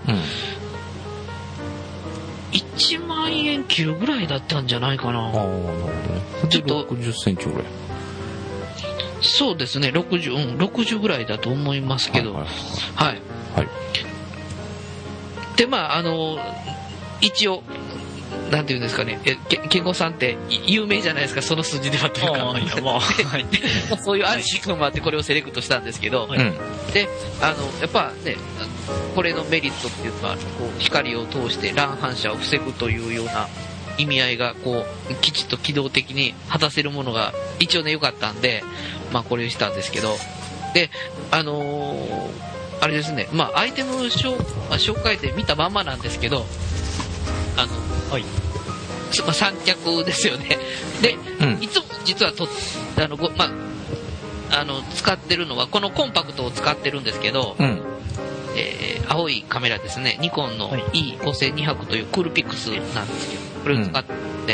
いちまんえん切るぐらいだったんじゃないかな。ああ、なるほどね。 ちょっとろくじゅっセンチぐらい。 そうですね、ろくじゅう、うん、ろくじゅうぐらいだと思いますけど、はい、はいはいはい、でまああの一応なんていうんですかね、え健吾さんって有名じゃないですか、その筋ではというか、まあはい、そういう安心感もあってこれをセレクトしたんですけど、はい、であのやっぱねこれのメリットっていうのはこう光を通して乱反射を防ぐというような意味合いがこうきちっと機動的に果たせるものが一応ね良かったんで、まあこれをしたんですけど、であのー、あれですね、まあアイテム紹、まあ、紹介で見たまんまなんですけど、あの、はい、まあ、三脚ですよね。で、うん、いつも実はとあのご、まあ、あの使ってるのはこのコンパクトを使ってるんですけど、うん、えー、青いカメラですね、ニコンの イーごせんにひゃく というクールピックスなんですけど、これを使って、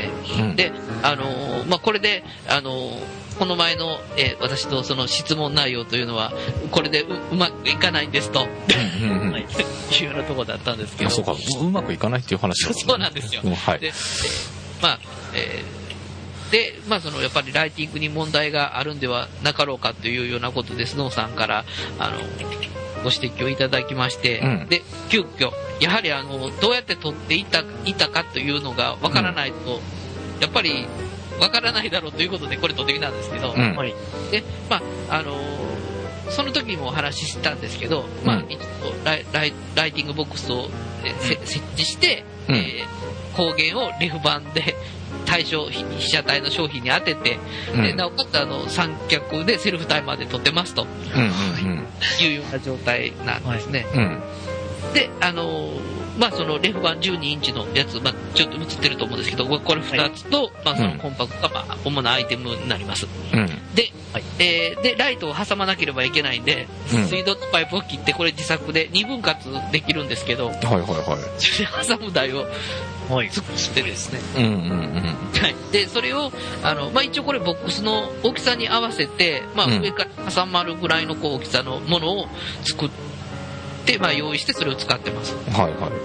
うん、で、あのー、まあ、これで、あのー、この前の、えー、私とその質問内容というのはこれで う, うまくいかないんですと、うんうんうん、いうようなところだったんですけど、 そうか、うまくいかないっていう話だ、ね、 そうなんですよ、はい、で, でまあ、えー、でまあそのやっぱりライティングに問題があるんではなかろうかというようなことでスノーさんからあのご指摘をいただきまして、うん、で急遽やはりあのどうやって撮っていた, いたかというのがわからないと、うん、やっぱりわからないだろうということでこれ撮ってきたんですけど、うん、でまああのー、その時にもお話ししたんですけど、うん、まあ、一度ラ イ, ラ, イライティングボックスを、えー、設置して、うん、えー、光源をレフ板で対象被写体の商品に当てて、うん、でなおかつあの三脚でセルフタイマーで撮ってますと、うんうんうん、いうような状態なんですね、はい、うん、であのーまあ、そのレフ板じゅうにインチのやつ、まあ、ちょっと映ってると思うんですけど、これふたつと、はい、まあ、そのコンパクトがまあ主なアイテムになります、うん、で、はい、えー、でライトを挟まなければいけないんで、うん、水道パイプを切ってこれ自作でにぶん割できるんですけど、はいはいはい、それで挟む台を作ってですね、はいうんうんうん、はい、でそれをあの、まあ、一応これボックスの大きさに合わせて、まあ、上から挟まるぐらいのこう大きさのものを作ってでまあ、用意してそれを使ってます。はいはい。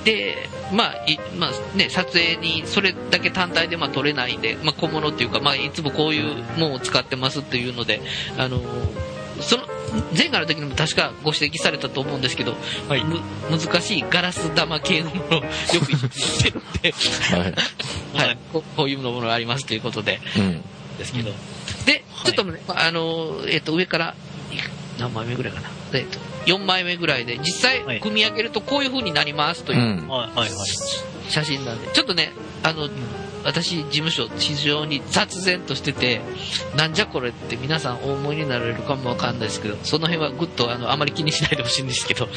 で、まあいまあね、撮影にそれだけ単体でまあ撮れないんで、まあ、小物っていうか、まあ、いつもこういうものを使ってますっていうので、あのその前回の時にも確かご指摘されたと思うんですけど、はい、む難しいガラス玉系のものをよく言ってるんで、はいはい、こ, こういうものがありますということで、うん、ですけど、でちょっと、ね、はい、あのえっ、ー、と上から何枚目ぐらいかな、えー、とよんまいめぐらいで実際組み上げるとこういう風になりますという写真なんで、ちょっとねあの私事務所非常に雑然としてて、なんじゃこれって皆さんお思いになられるかもわかんないですけど、その辺はぐっとあのあまり気にしないでほしいんですけど、うん、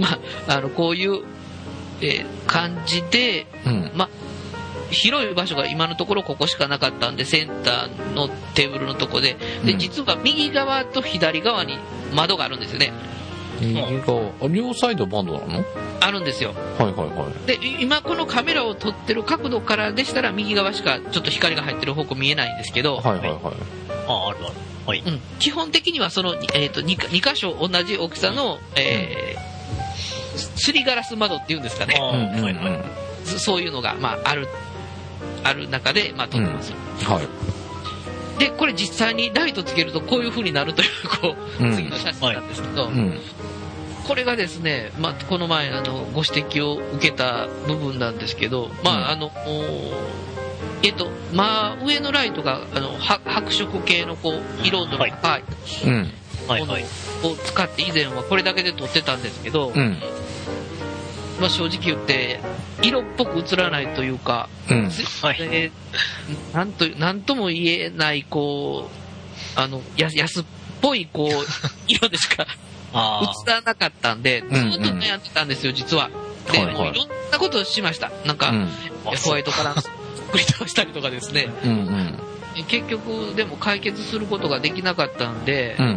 まああのこういう、えー、感じで、うん、まあ広い場所が今のところここしかなかったんで、センターのテーブルのとこで、で実は右側と左側に窓があるんですよね。 右側、両サイド窓なの？ あるんですよ。 はいはいはい。 で今このカメラを撮ってる角度からでしたら右側しかちょっと光が入ってる方向見えないんですけど、 はいはいはい。 ああるある。はい。 うん、基本的にはその、えーと、2, 2箇所同じ大きさの、えー、すりガラス窓っていうんですかね。 うんうんうん、 そういうのが、まあ、あるある中で、まあ、撮ってます、 うん、はい。 でこれ実際にライトつけるとこういう風になるというこう、うん、次の写真なんですけど、はい、うん、これがですね、まあ、この前あのご指摘を受けた部分なんですけど、まああのえっとまあ、上のライトがあの白色系のこう色の高いものを使って以前はこれだけで撮ってたんですけど、うん、まあ、正直言って色っぽく映らないというか、うん、はい、えー、なんとなんとも言えないこうあのや安っぽいこう色でしか映らなかったんで、ずっと悩んでたんですよ実は。で、はいはい、もういろんなことをしました。なんか、うん、ホワイトバランス繰り倒したりとかですね、うんうん、結局でも解決することができなかったんで、うん、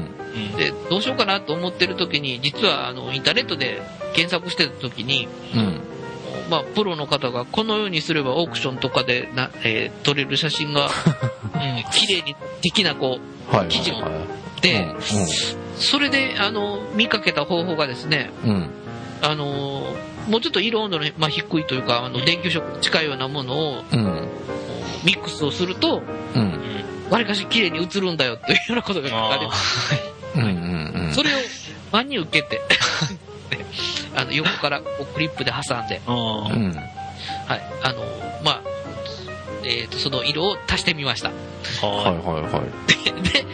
でどうしようかなと思ってる時に、実はあのインターネットで検索してた時に、うん、まあ、プロの方がこのようにすればオークションとかでな、えー、撮れる写真が、うん、綺麗に的なこう記事で、うんうん、それであの見かけた方法がですね、うん、あのもうちょっと色温度の、まあ、低いというかあの電球色に近いようなものを、うん、ミックスをすると、うん、わりかし綺麗に映るんだよというようなことが書かれて、うんうんうん、それを真に受けてあの横からこうクリップで挟んで、うん、はい、あのまあえー、とその色を足してみました。 はいはいはい。 で、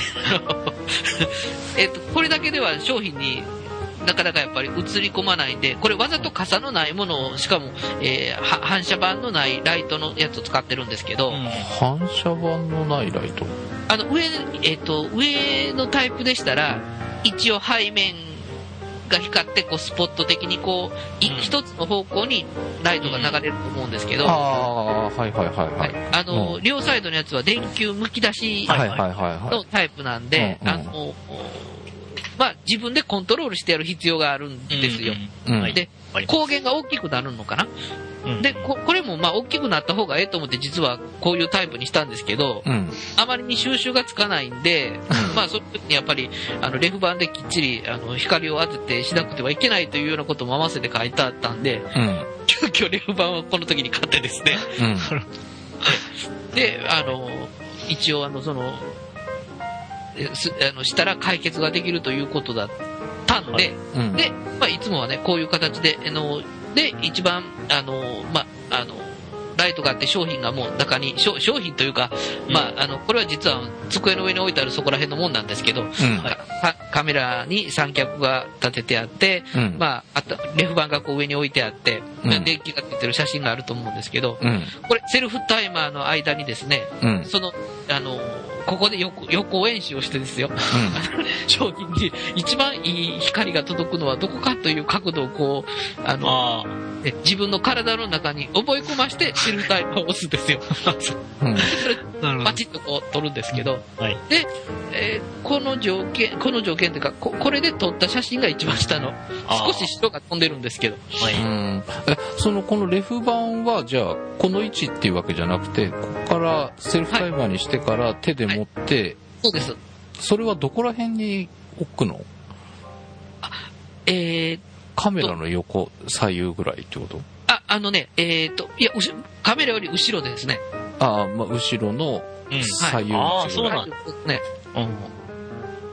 えー、とこれだけでは商品になかなかやっぱり映り込まないんで、これわざと傘のないものを、しかも、えー、反射板のないライトのやつを使ってるんですけど、うん、 反射板のないライト、 あの上、えー、と上のタイプでしたら一応背面が光ってこうスポット的にこう一、うん、つの方向にライトが流れると思うんですけど、うん、 ああはいはいはいはい、 あの、うん、両サイドのやつは電球むき出しのタイプなんで、あのまあ、自分でコントロールしてやる必要があるんですよ、うんうん、で光源が大きくなるのかな、うん、で こ, これもまあ大きくなった方がええと思って実はこういうタイプにしたんですけど、うん、あまりに収集がつかないんで、うん、まあその時にやっぱりあのレフ板できっちりあの光を当ててしなくてはいけないというようなことも合わせて書いてあったんで、うん、急遽レフ板をこの時に買ってですね、うん、であの一応あのそのあのしたら解決ができるということだったんで、はい、うん、で、まあ、いつもはねこういう形であので一番あの、まあ、あのライトがあって商品がもう中に商品というか、うん、まあ、あのこれは実は机の上に置いてあるそこら辺のもんなんですけど、うん、カメラに三脚が立ててあって、うん、まあ、あとレフ板がこう上に置いてあって、うん、電気がついてる写真があると思うんですけど、うん、これセルフタイマーの間にですね、うん、そのあのここで横予行演習をしてですよ、うん、商品に一番いい光が届くのはどこかという角度をこうあのあ自分の体の中に覚え込ましてセルフタイマーを押すんですよ、うん、それパチッとこう撮るんですけど、はい、で、えー、この条件この条件というか こ, これで撮った写真が一番下の少し白が飛んでるんですけど、はい、 うん、えそのこのレフ板はじゃあこの位置っていうわけじゃなくてここからセルフタイマーにしてから手で持って、はいはい、 そうです。 それはどこら辺に置くの？ あ、えー、 カメラの横左右ぐらいってこと？ あ、あのね、えーと、いや、カメラより後ろですね。 ああ、まあ、後ろの左右、うん、 はい、ああ、そうなんですね。うん。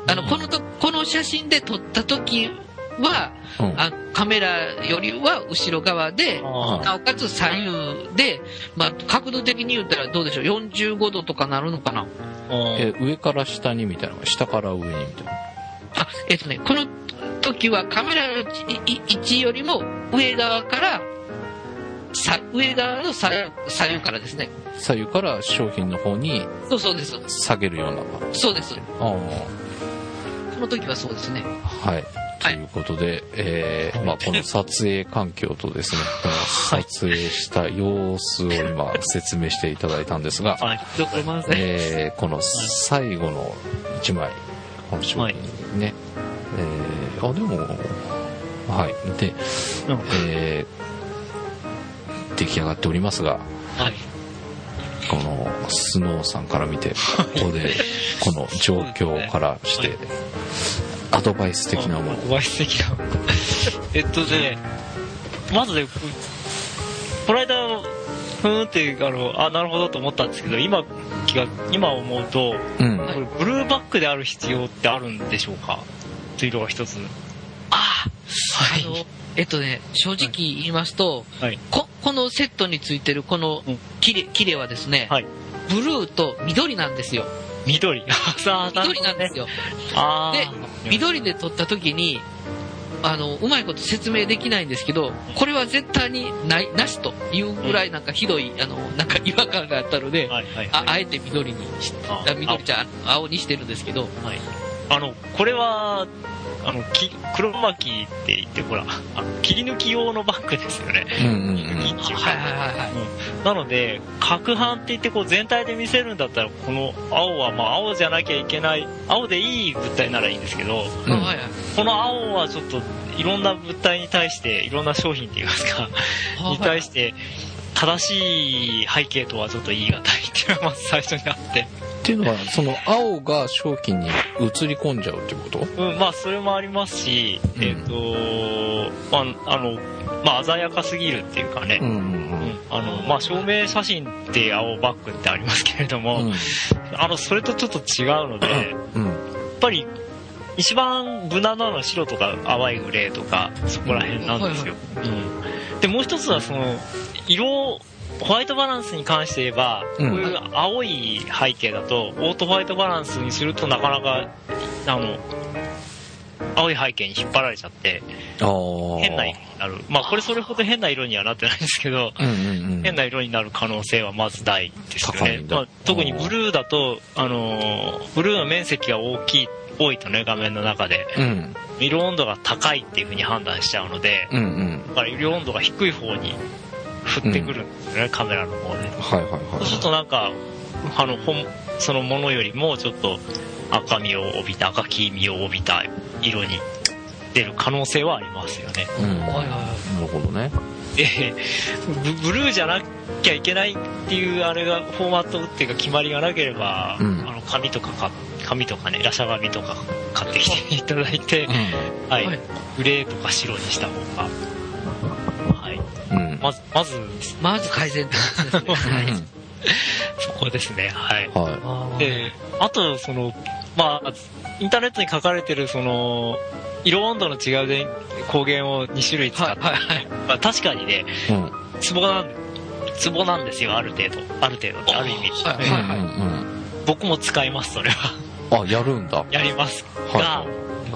あのこのとこの写真で撮った時は、うん、あカメラよりは後ろ側で、なおかつ左右で、まあ、角度的に言ったらどうでしょう、よんじゅうごどとかなるのかな。 え上から下にみたいな、下から上にみたいな。 あえっとねこの時はカメラの位置よりも上側からさ上側の左右、左右からですね。 左右から商品の方にそうそうです下げるような。 そうです。ああこの時はそうですね。 はい。ということで、はい、えーまあ、この撮影環境とですね、この撮影した様子を今説明していただいたんですが、 はい、 えー、この最後のいちまい、この商品ね、はい、えー、あ、でも、はい、で、えー、出来上がっておりますが、はい、このスノーさんから見て、ここで、この状況からして、アドバイス的なもの。 アドバイス的なもの。えっとね、まずね、この間、ふーんって、あの、あ、なるほどと思ったんですけど、今、気が、今思うと、うん、これブルーバックである必要ってあるんでしょうかというのが一つ。 あはい。あの、えっとね、正直言いますと、はい、こ、このセットについてるこのキレ、キレはですね、はい、ブルーと緑なんですよ。 緑緑なんですよ。あで緑で撮った時にあのうまいこと説明できないんですけど、これは絶対にないなしというぐらいなんかひどい、うん、あのなんか違和感があったので、はいはいはい、あ, あえて緑にしあ緑じゃ青にしてるんですけど、はい、 あのこれはあのき黒巻きって言ってほらあの切り抜き用のバッグですよね。 うんうんうん、はいはいはいはい。 うん、なので角版って言ってこう全体で見せるんだったらこの青はまあ青じゃなきゃいけない青でいい物体ならいいんですけど、うん、この青はちょっといろんな物体に対していろんな商品って言いますかに対して正しい背景とはちょっと言い難いっていうのがまず最初にあって。 っていうのはその青が商品に映り込んじゃうってこと？ うん、まあそれもありますし、うん、えっ、ー、とまああのまあ鮮やかすぎるっていうかね、うんうんうん、あのまあ証明写真って青バッグってありますけれども、うん、あのそれとちょっと違うので、うん、やっぱり一番無難なのは白とか淡いグレーとかそこら辺なんですよ。うんうん、でもう一つはその色ホワイトバランスに関して言えば、こういう青い背景だとオートホワイトバランスにするとなかなかあの青い背景に引っ張られちゃって変な色になる。まあこれそれほど変な色にはなってないんですけど、うんうんうん、変な色になる可能性はまず大ですよね。まあ、特にブルーだとあのブルーの面積が大きい多いとね画面の中で、うん、色温度が高いっていう風に判断しちゃうので、うんうん、だから色温度が低い方に降ってくるんですよね、うん、カメラの方で、はいはいはい、そうするとなんかあの本そのものよりもちょっと赤みを帯びた赤黄みを帯びた色に出る可能性はありますよね、うん、はいはいはい、 なるほどね。 えー、ブルーじゃなきゃいけないっていうあれがフォーマットっていうか決まりがなければ、うん、あの紙とかか紙とかねラシャ紙とか買ってきていただいて、うん、はい、はい、グレーとか白にした方が、はい、うん、まずまずまず改善ですね。 そこですね。はい。はい、で、あとそのまあインターネットに書かれてるその色温度の違うで光源をに種類使って、はいはいはい、まあ、確かにね、うん、ツボなんツボなんですよ、ある程度ある程度ってある意味、はいはいはい、うん、僕も使いますそれは。 あ、やるんだ。 やりますが、はい、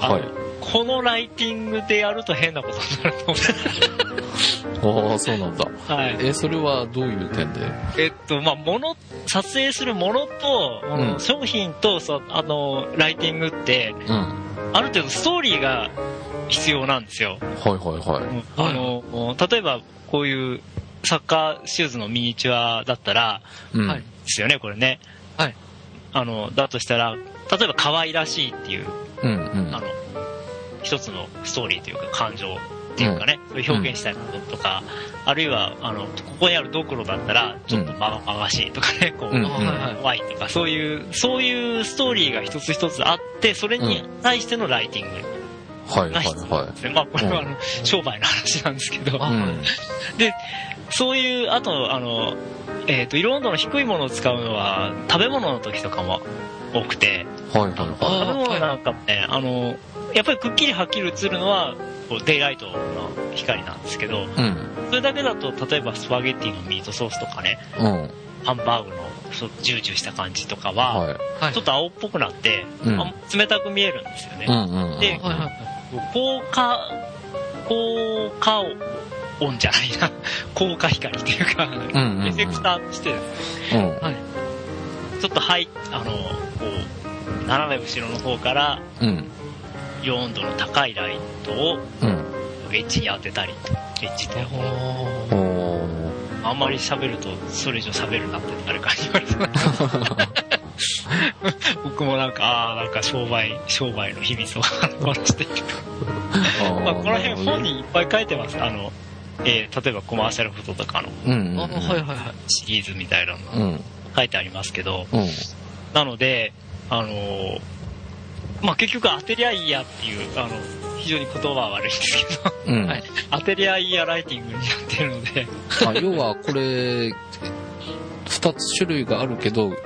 はい、このライティングでやると変なことになると思う。 ああ、そうなんだ。はい。え、それはどういう点で？ えっと、まあ、もの、撮影するものと、うん、商品と、そう、あの、ライティングって、うん、ある程度ストーリーが必要なんですよ。 はいはいはい。うん、 あの、例えば、こういうサッカーシューズのミニチュアだったら、うん、はい、ですよね、これね。はい。あの、だとしたら、例えば可愛らしいっていう、うんうん、あの、一つのストーリーというか感情っていうかね、うん、そういう表現したいこととか、うん、あるいはあのここにあるドクロだったらちょっとまがまがしいとかね、こう、うん、怖いとか、そういうそういうストーリーが一つ一つあって、それに対してのライティングが必要ですね。まあこれはあの、うん、商売の話なんですけど、うん、でそういうあとあの、えーと、色温度の低いものを使うのは食べ物の時とかも多くて、 はいはいはい。 あのなんかね、あのやっぱりくっきりはっきり映るのはこうデイライトの光なんですけど、 うん。 それだけだと例えばスパゲッティのミートソースとかね、 うん。 ハンバーグのそうジュージューした感じとかは、 はい。 ちょっと青っぽくなって、 うん、 あ冷たく見えるんですよね。 うんうんうん、 で、はいはい、高価高価音じゃないな高価光っていうか、うんうんうん、エフェクターとしてですね、うんはい、ちょっとはいあのこう斜め後ろの方から、うん、陽温度の高いライトを、うん、エッジに当てたりエッジってあんまり喋るとそれ以上喋るなって誰かに言われて僕もなんかああなんか商売商売の秘密を話しているまあこの辺本にいっぱい書いてますあの、えー、例えばコマーシャルフォトとかの、うんうんうん、シリーズみたいなの、うん、書いてありますけど、うん、なのであのー、まあ結局当てりゃいいやっていうあの非常に言葉は悪いんですけど、うんはい、当てりゃいいやライティングになってるのであ要はこれふたつ種類があるけど、はい、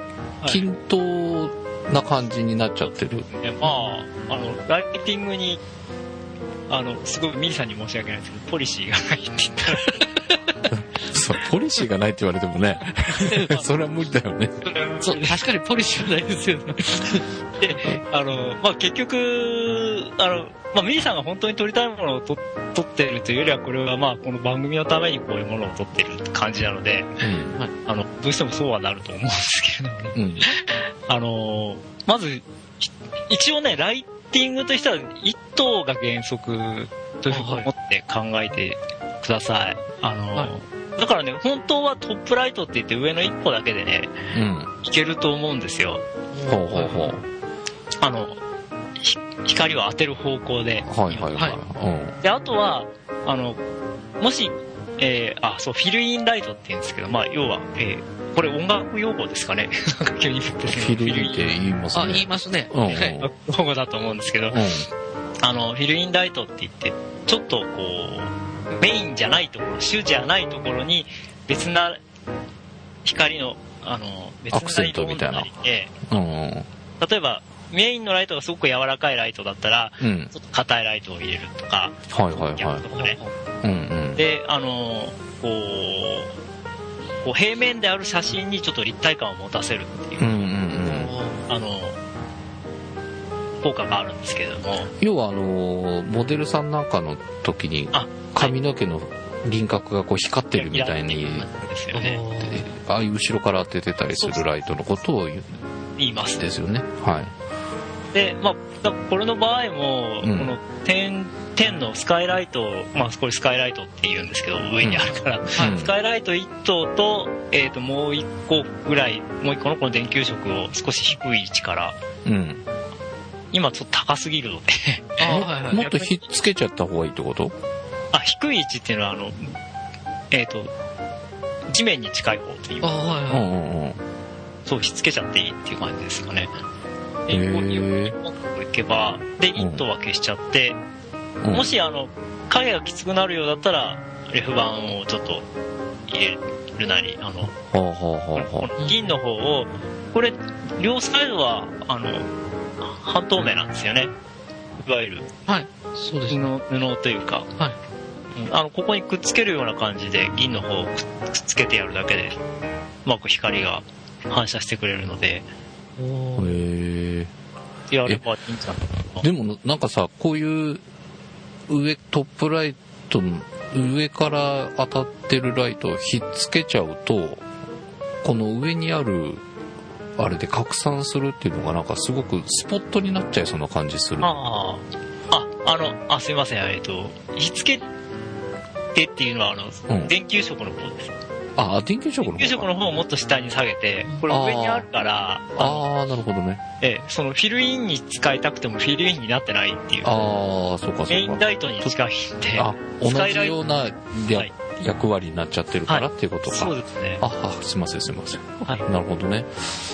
均等な感じになっちゃってる。 まああのライティングにあのすごいミリさんに申し訳ないですけどポリシーがないって言ったらそうポリシーがないって言われてもねそれは無理だよね。 そう確かにポリシーはないですよねであの、まあ、結局あの、まあ、ミリさんが本当に撮りたいものを撮ってるというよりはこれはまあこの番組のためにこういうものを撮ってる感じなので、うん、あのどうしてもそうはなると思うんですけれどもね、うん、あのまず一応ねライティングとしては一灯が原則というふうに思って考えてください。あの、はい、だからね本当はトップライトって言って上の一歩だけでね、うん、いけると思うんですよ。 ほうほうほう。 あの光を当てる方向で。 はいはいはい。 うん、であとはあのもし、えー、あそうフィルインライトって言うんですけど、まあ要は、えー、これ音楽用語ですかね。なんか急に振ってフィルインって言いますね。 あ言いますね。 うんうん、用語だと思うんですけど、うん、あのフィルインライトって言ってちょっとこうメインじゃないところ主じゃないところに別な光のあの別なアクセントみたいな。 うんうん、例えばメインのライトがすごく柔らかいライトだったら、うん、ちょっと硬いライトを入れるとか、 はいはいはい。 とかね。 うんうん、 で、あのこうこう平面である写真にちょっと立体感を持たせるっていう、うんうんうん、あの効果があるんですけれども。 要はあのモデルさんなんかの時に髪の毛の輪郭がこう光ってるみたいに、 ですよね。 ああいう後ろから当ててたりするライトのことを言いますですよね。はい。 で、まあ、これの場合も、うん、この点、点のスカイライト、まあ、これスカイライトって言うんですけど、上にあるから、うん、スカイライトいっ灯と、えっと、もういっこぐらい、もういっこのこの電球色を少し低い位置から、うん、今ちょっと高すぎるのであ、はいはい、もっとひっつけちゃった方がいいってこと？ あ、低い位置っていうのは、あの、えっと、地面に近い方というか、はいはい、そう、ひっつけちゃっていいっていう感じですかね。 へー。 いけばで一灯は消しちゃって、うん、もしあの影がきつくなるようだったらレフ板をちょっと入れるなりあの、 ほうほうほうほう、 この銀の方をこれ両サイドはあの半透明なんですよね、いわゆる、 はい、そうですね、 布, 布というか、はい、うん、あのここにくっつけるような感じで銀の方をくっつけてやるだけでうまく光が反射してくれるので。 へー。 やればいいんじゃない？ でもなんかさ、こういう上トップライトの上から当たってるライトをひっつけちゃうと、この上にあるあれで拡散するっていうのがなんかすごくスポットになっちゃいそうな感じする。 ああ、あ、あの、あ、すいません、えっとひっつけてっていうのはあの、うん、電球色の方です。 あ、電球色の方。 電球色の方をもっと下に下げて、これ上にあるから、 ああ、なるほどね。 ええ、そのフィルインに使いたくてもフィルインになってないっていう。 ああ、そうかそうか。 メインライトに近いんで。 あ、同じような、はい、役割になっちゃってるからっていうことか。 はい、そうですね。 あ、あ、すいませんすいません。 はい。 なるほどね。へ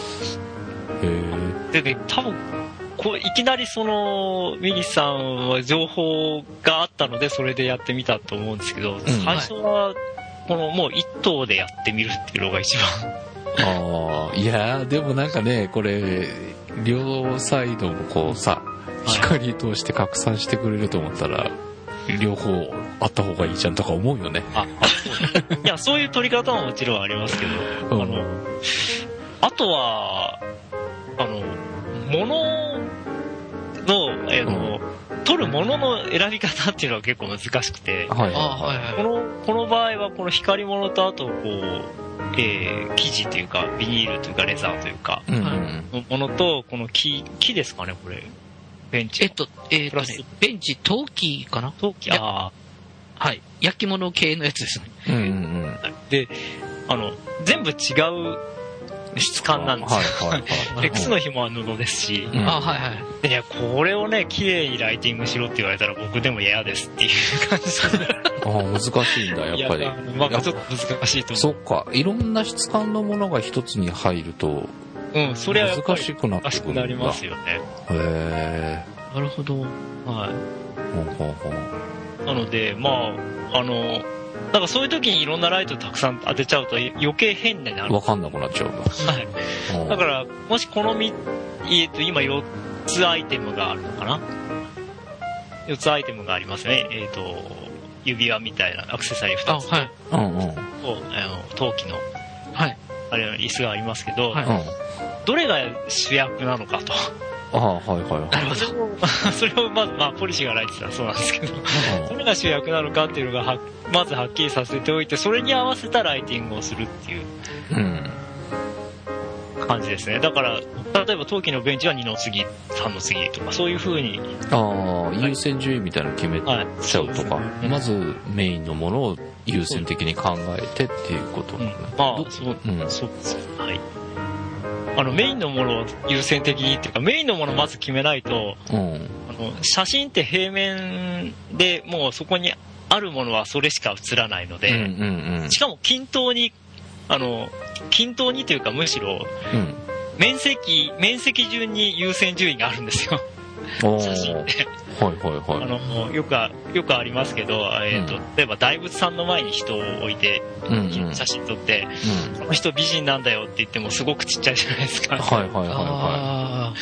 え。でね、多分、こういきなりそのミリさんは情報があったのでそれでやってみたと思うんですけど、うん、最初はこのもう一頭でやってみるっていうのが一番ああ、いやでもなんかねこれ両サイドもこうさ、光通して拡散してくれると思ったら、両方あった方がいいじゃんとか思うよね。 あ、あそういや、そういう取り方ももちろんありますけど、 うん、 あの、あとは、あの、物の、えーの、うん、取るものの選び方っていうのは結構難しくて、 はい、 あ、はいはい、 この、この場合はこの光物とあとこう、えー、生地というかビニールというかレザーというか、 うんうん、 のものとこの木、木ですかね、これ。ベンチ。 えっと、えっとね、ベンチ、陶器かな陶器、ああ。 はい。焼き物系のやつですね。 うんうんうん、 で、あの、全部違う質感なんですよ。はいはいはい、X の紐は布ですし、 うん、あ、はいはい。 で、いや、これをね、綺麗にライティングしろって言われたら僕でも嫌ですっていう感じですね。 ああ、難しいんだ、やっぱり。 まあ、ちょっと難しいと思う。 そっか、いろんな質感のものが一つに入ると、 うん、それは難しくなってくるんだ。難しくなりますよね。 へー。なるほど。はい。 ほうほうほう。なので、まあ、あの、だからそういう時にいろんなライトたくさん当てちゃうと余計変になる。 わかんなくなっちゃうんだ。 はい。だから、もしこのみ、えっと、今よっつアイテムがあるのかな ?よっ つアイテムがありますね。えっと、指輪みたいなアクセサリーふたつ。 あ、はい。 うんうん。 と、あの、陶器の、 はい。 あれの椅子がありますけど、 はい。 どれが主役なのかと。 ああ、はいはいはい。 なるほど。 それをまず、まあ、ポリシーがないって言ったらそうなんですけど、どれが主役なのかっていうのがは、まずはっきりさせておいて、それに合わせたライティングをするっていう感じですね。だから、例えば陶器のベンチはにの次、さんの次とか、そういう風に。 ああ、優先順位みたいなの決めちゃうとか、はいね、まずメインのものを優先的に考えてっていうことね。 うん、まあ、そう、うん、そうです。はい。あのメインのものを優先的にっていうかメインのものをまず決めないと、うん、あの写真って平面でもうそこにあるものはそれしか写らないので、うんうんうん、しかも均等にあの均等にというかむしろ、うん、面積面積順に優先順位があるんですよ写真ってはいはいはい、 あのよくよくありますけど、えーとうん、例えば大仏さんの前に人を置いて、うんうん、写真撮って、うん、この人美人なんだよって言ってもすごくちっちゃいじゃないですか。 はいはいはいはい。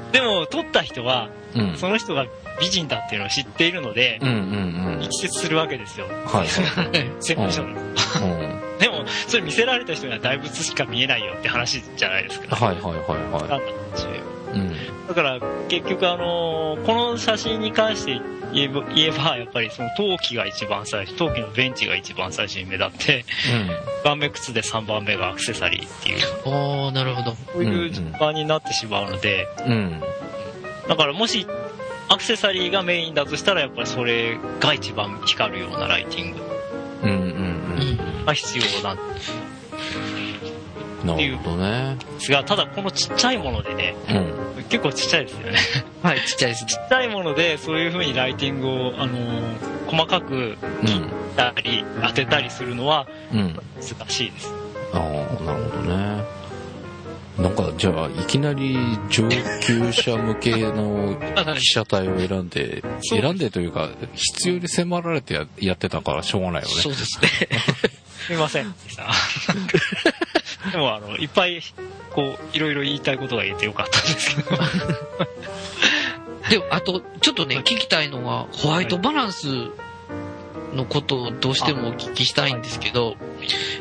でも撮った人は、うん、その人が美人だっていうのを知っているので、うんうんうん、力説するわけですよ。はい専門書の。でもそれ見せられた人には大仏しか見えないよって話じゃないですか。 はいはいはいはい。 うん、だから結局あのー、この写真に関して言えば、言えばやっぱりその陶器が一番最初、陶器のベンチが一番最初に目立って、うん、にばんめ靴でさんばんめがアクセサリーっていう。 ああ、なるほど。 こういう順番になってしまうので、うんうん、だからもしアクセサリーがメインだとしたらやっぱりそれが一番光るようなライティングが必要なんです。 なるほどね。 ですが、ただこのちっちゃいものでね、うん、結構ちっちゃいですよね。 はい、ちっちゃいです。 ちっちゃいもので、そういう風にライティングを、あのー、細かく切ったり、うん、当てたりするのは、難しいです。 うん、ああ、なるほどね。なんか、じゃあ、いきなり上級者向けの被写体を選んで、選んでというか、必要に迫られて や, やってたからしょうがないよね。 そうですね。 すみません。でもあのいっぱいこういろいろ言いたいことが言えてよかったんですけど。 でもあとちょっとね、はい、聞きたいのはホワイトバランスのことをどうしてもお聞きしたいんですけど、はい、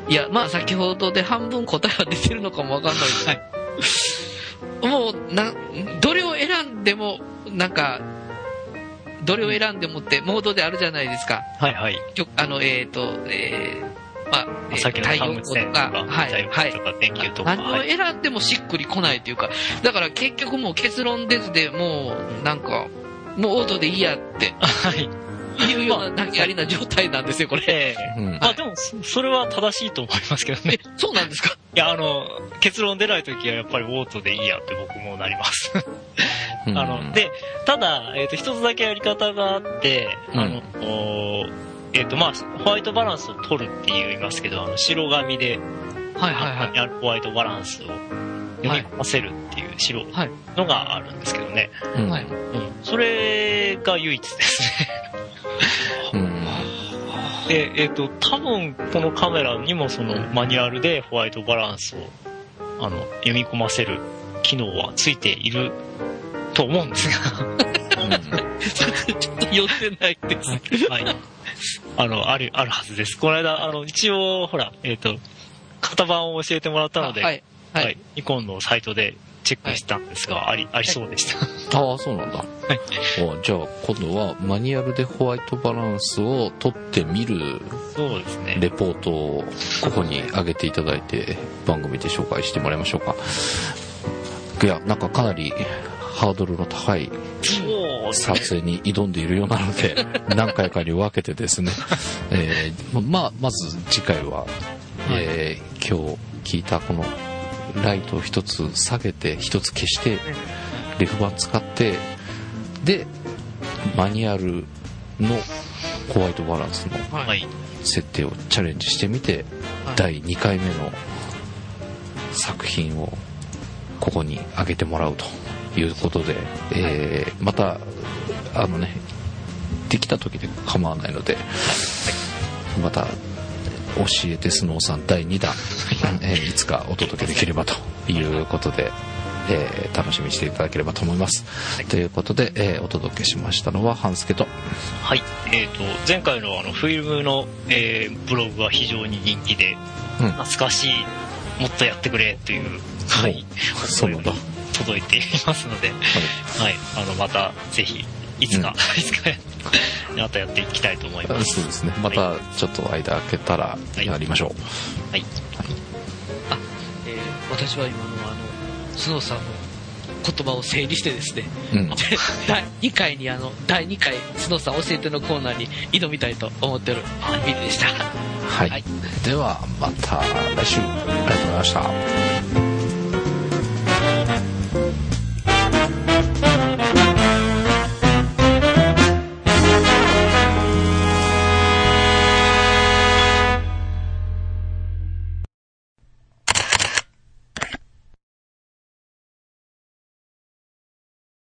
いやまあ先ほどで半分答えは出てるのかもわかんないです、はい、もうなどれを選んでもなんかどれを選んでもってモードであるじゃないですか。 はいはい。 あのえっ、ー、とえーまあ、えー、 さっきの太陽光とか、はいはい、とか電球とか、 何を選んでもしっくりこないというか、だから結局もう結論出ずでもうなんかもうオートでいいやっていうような投げやりな状態なんですよこれ。 えーうん、まあでもそれは正しいと思いますけどね。 そうなんですか。 いやあの結論出ないときはやっぱりオートでいいやって僕もなります。あのでただえっ、ー、と一つだけやり方があって、うん、あの。えっ、ー、とまあホワイトバランスを取るって言いますけど、あの白紙で、 はいはいはい、 あるホワイトバランスを読み込ませるっていう白のがあるんですけどね。はい。うん、それが唯一ですね。うん、でえっ、ー、と多分このカメラにもそのマニュアルでホワイトバランスをあの読み込ませる機能はついていると思うんですが、うん、 ちょっと寄ってないです。 はい。あの、ある、あるはずです。この間、あの、一応、ほら、えっと、型番を教えてもらったので、 はい。はい。 はい、ニコンのサイトでチェックしたんですが、はい、あり、ありそうでした。 ああ、そうなんだ。はい。じゃあ、今度はマニュアルでホワイトバランスを取ってみる、 そうですね。 レポートをここに上げていただいて、番組で紹介してもらいましょうか。いや、なんかかなりハードルの高い撮影に挑んでいるようなので、何回かに分けてですね、えー、まあ、まず次回は、えー、今日聞いたこのライトを一つ下げて一つ消してレフ板使ってでマニュアルのホワイトバランスの設定をチャレンジしてみてだいにかいめの作品をここに上げてもらうということで、えー、またあのねできた時で構わないのでまた教えてスノーさんだいにだん、えー、いつかお届けできればということで、えー、楽しみにしていただければと思います、はい、ということで、えー、お届けしましたのは半助とはい、えー、と前回のあのフィルムの、えー、ブログが非常に人気で、うん、懐かしいもっとやってくれという、はい、 そうなんだ届いていますので、はいはい、あのまたぜひいつか、うん、いつかまたやっていきたいと思います。 そうですね。またちょっと間空けたらやりましょう。 はい。はい、 あ、えー、私は今のあのスノーさんの言葉を整理してですね、うん、だいにかいにあのだいにかいスノーさん教えてのコーナーに挑みたいと思ってるビルでした。 はい。はい、ではまた来週ありがとうございました。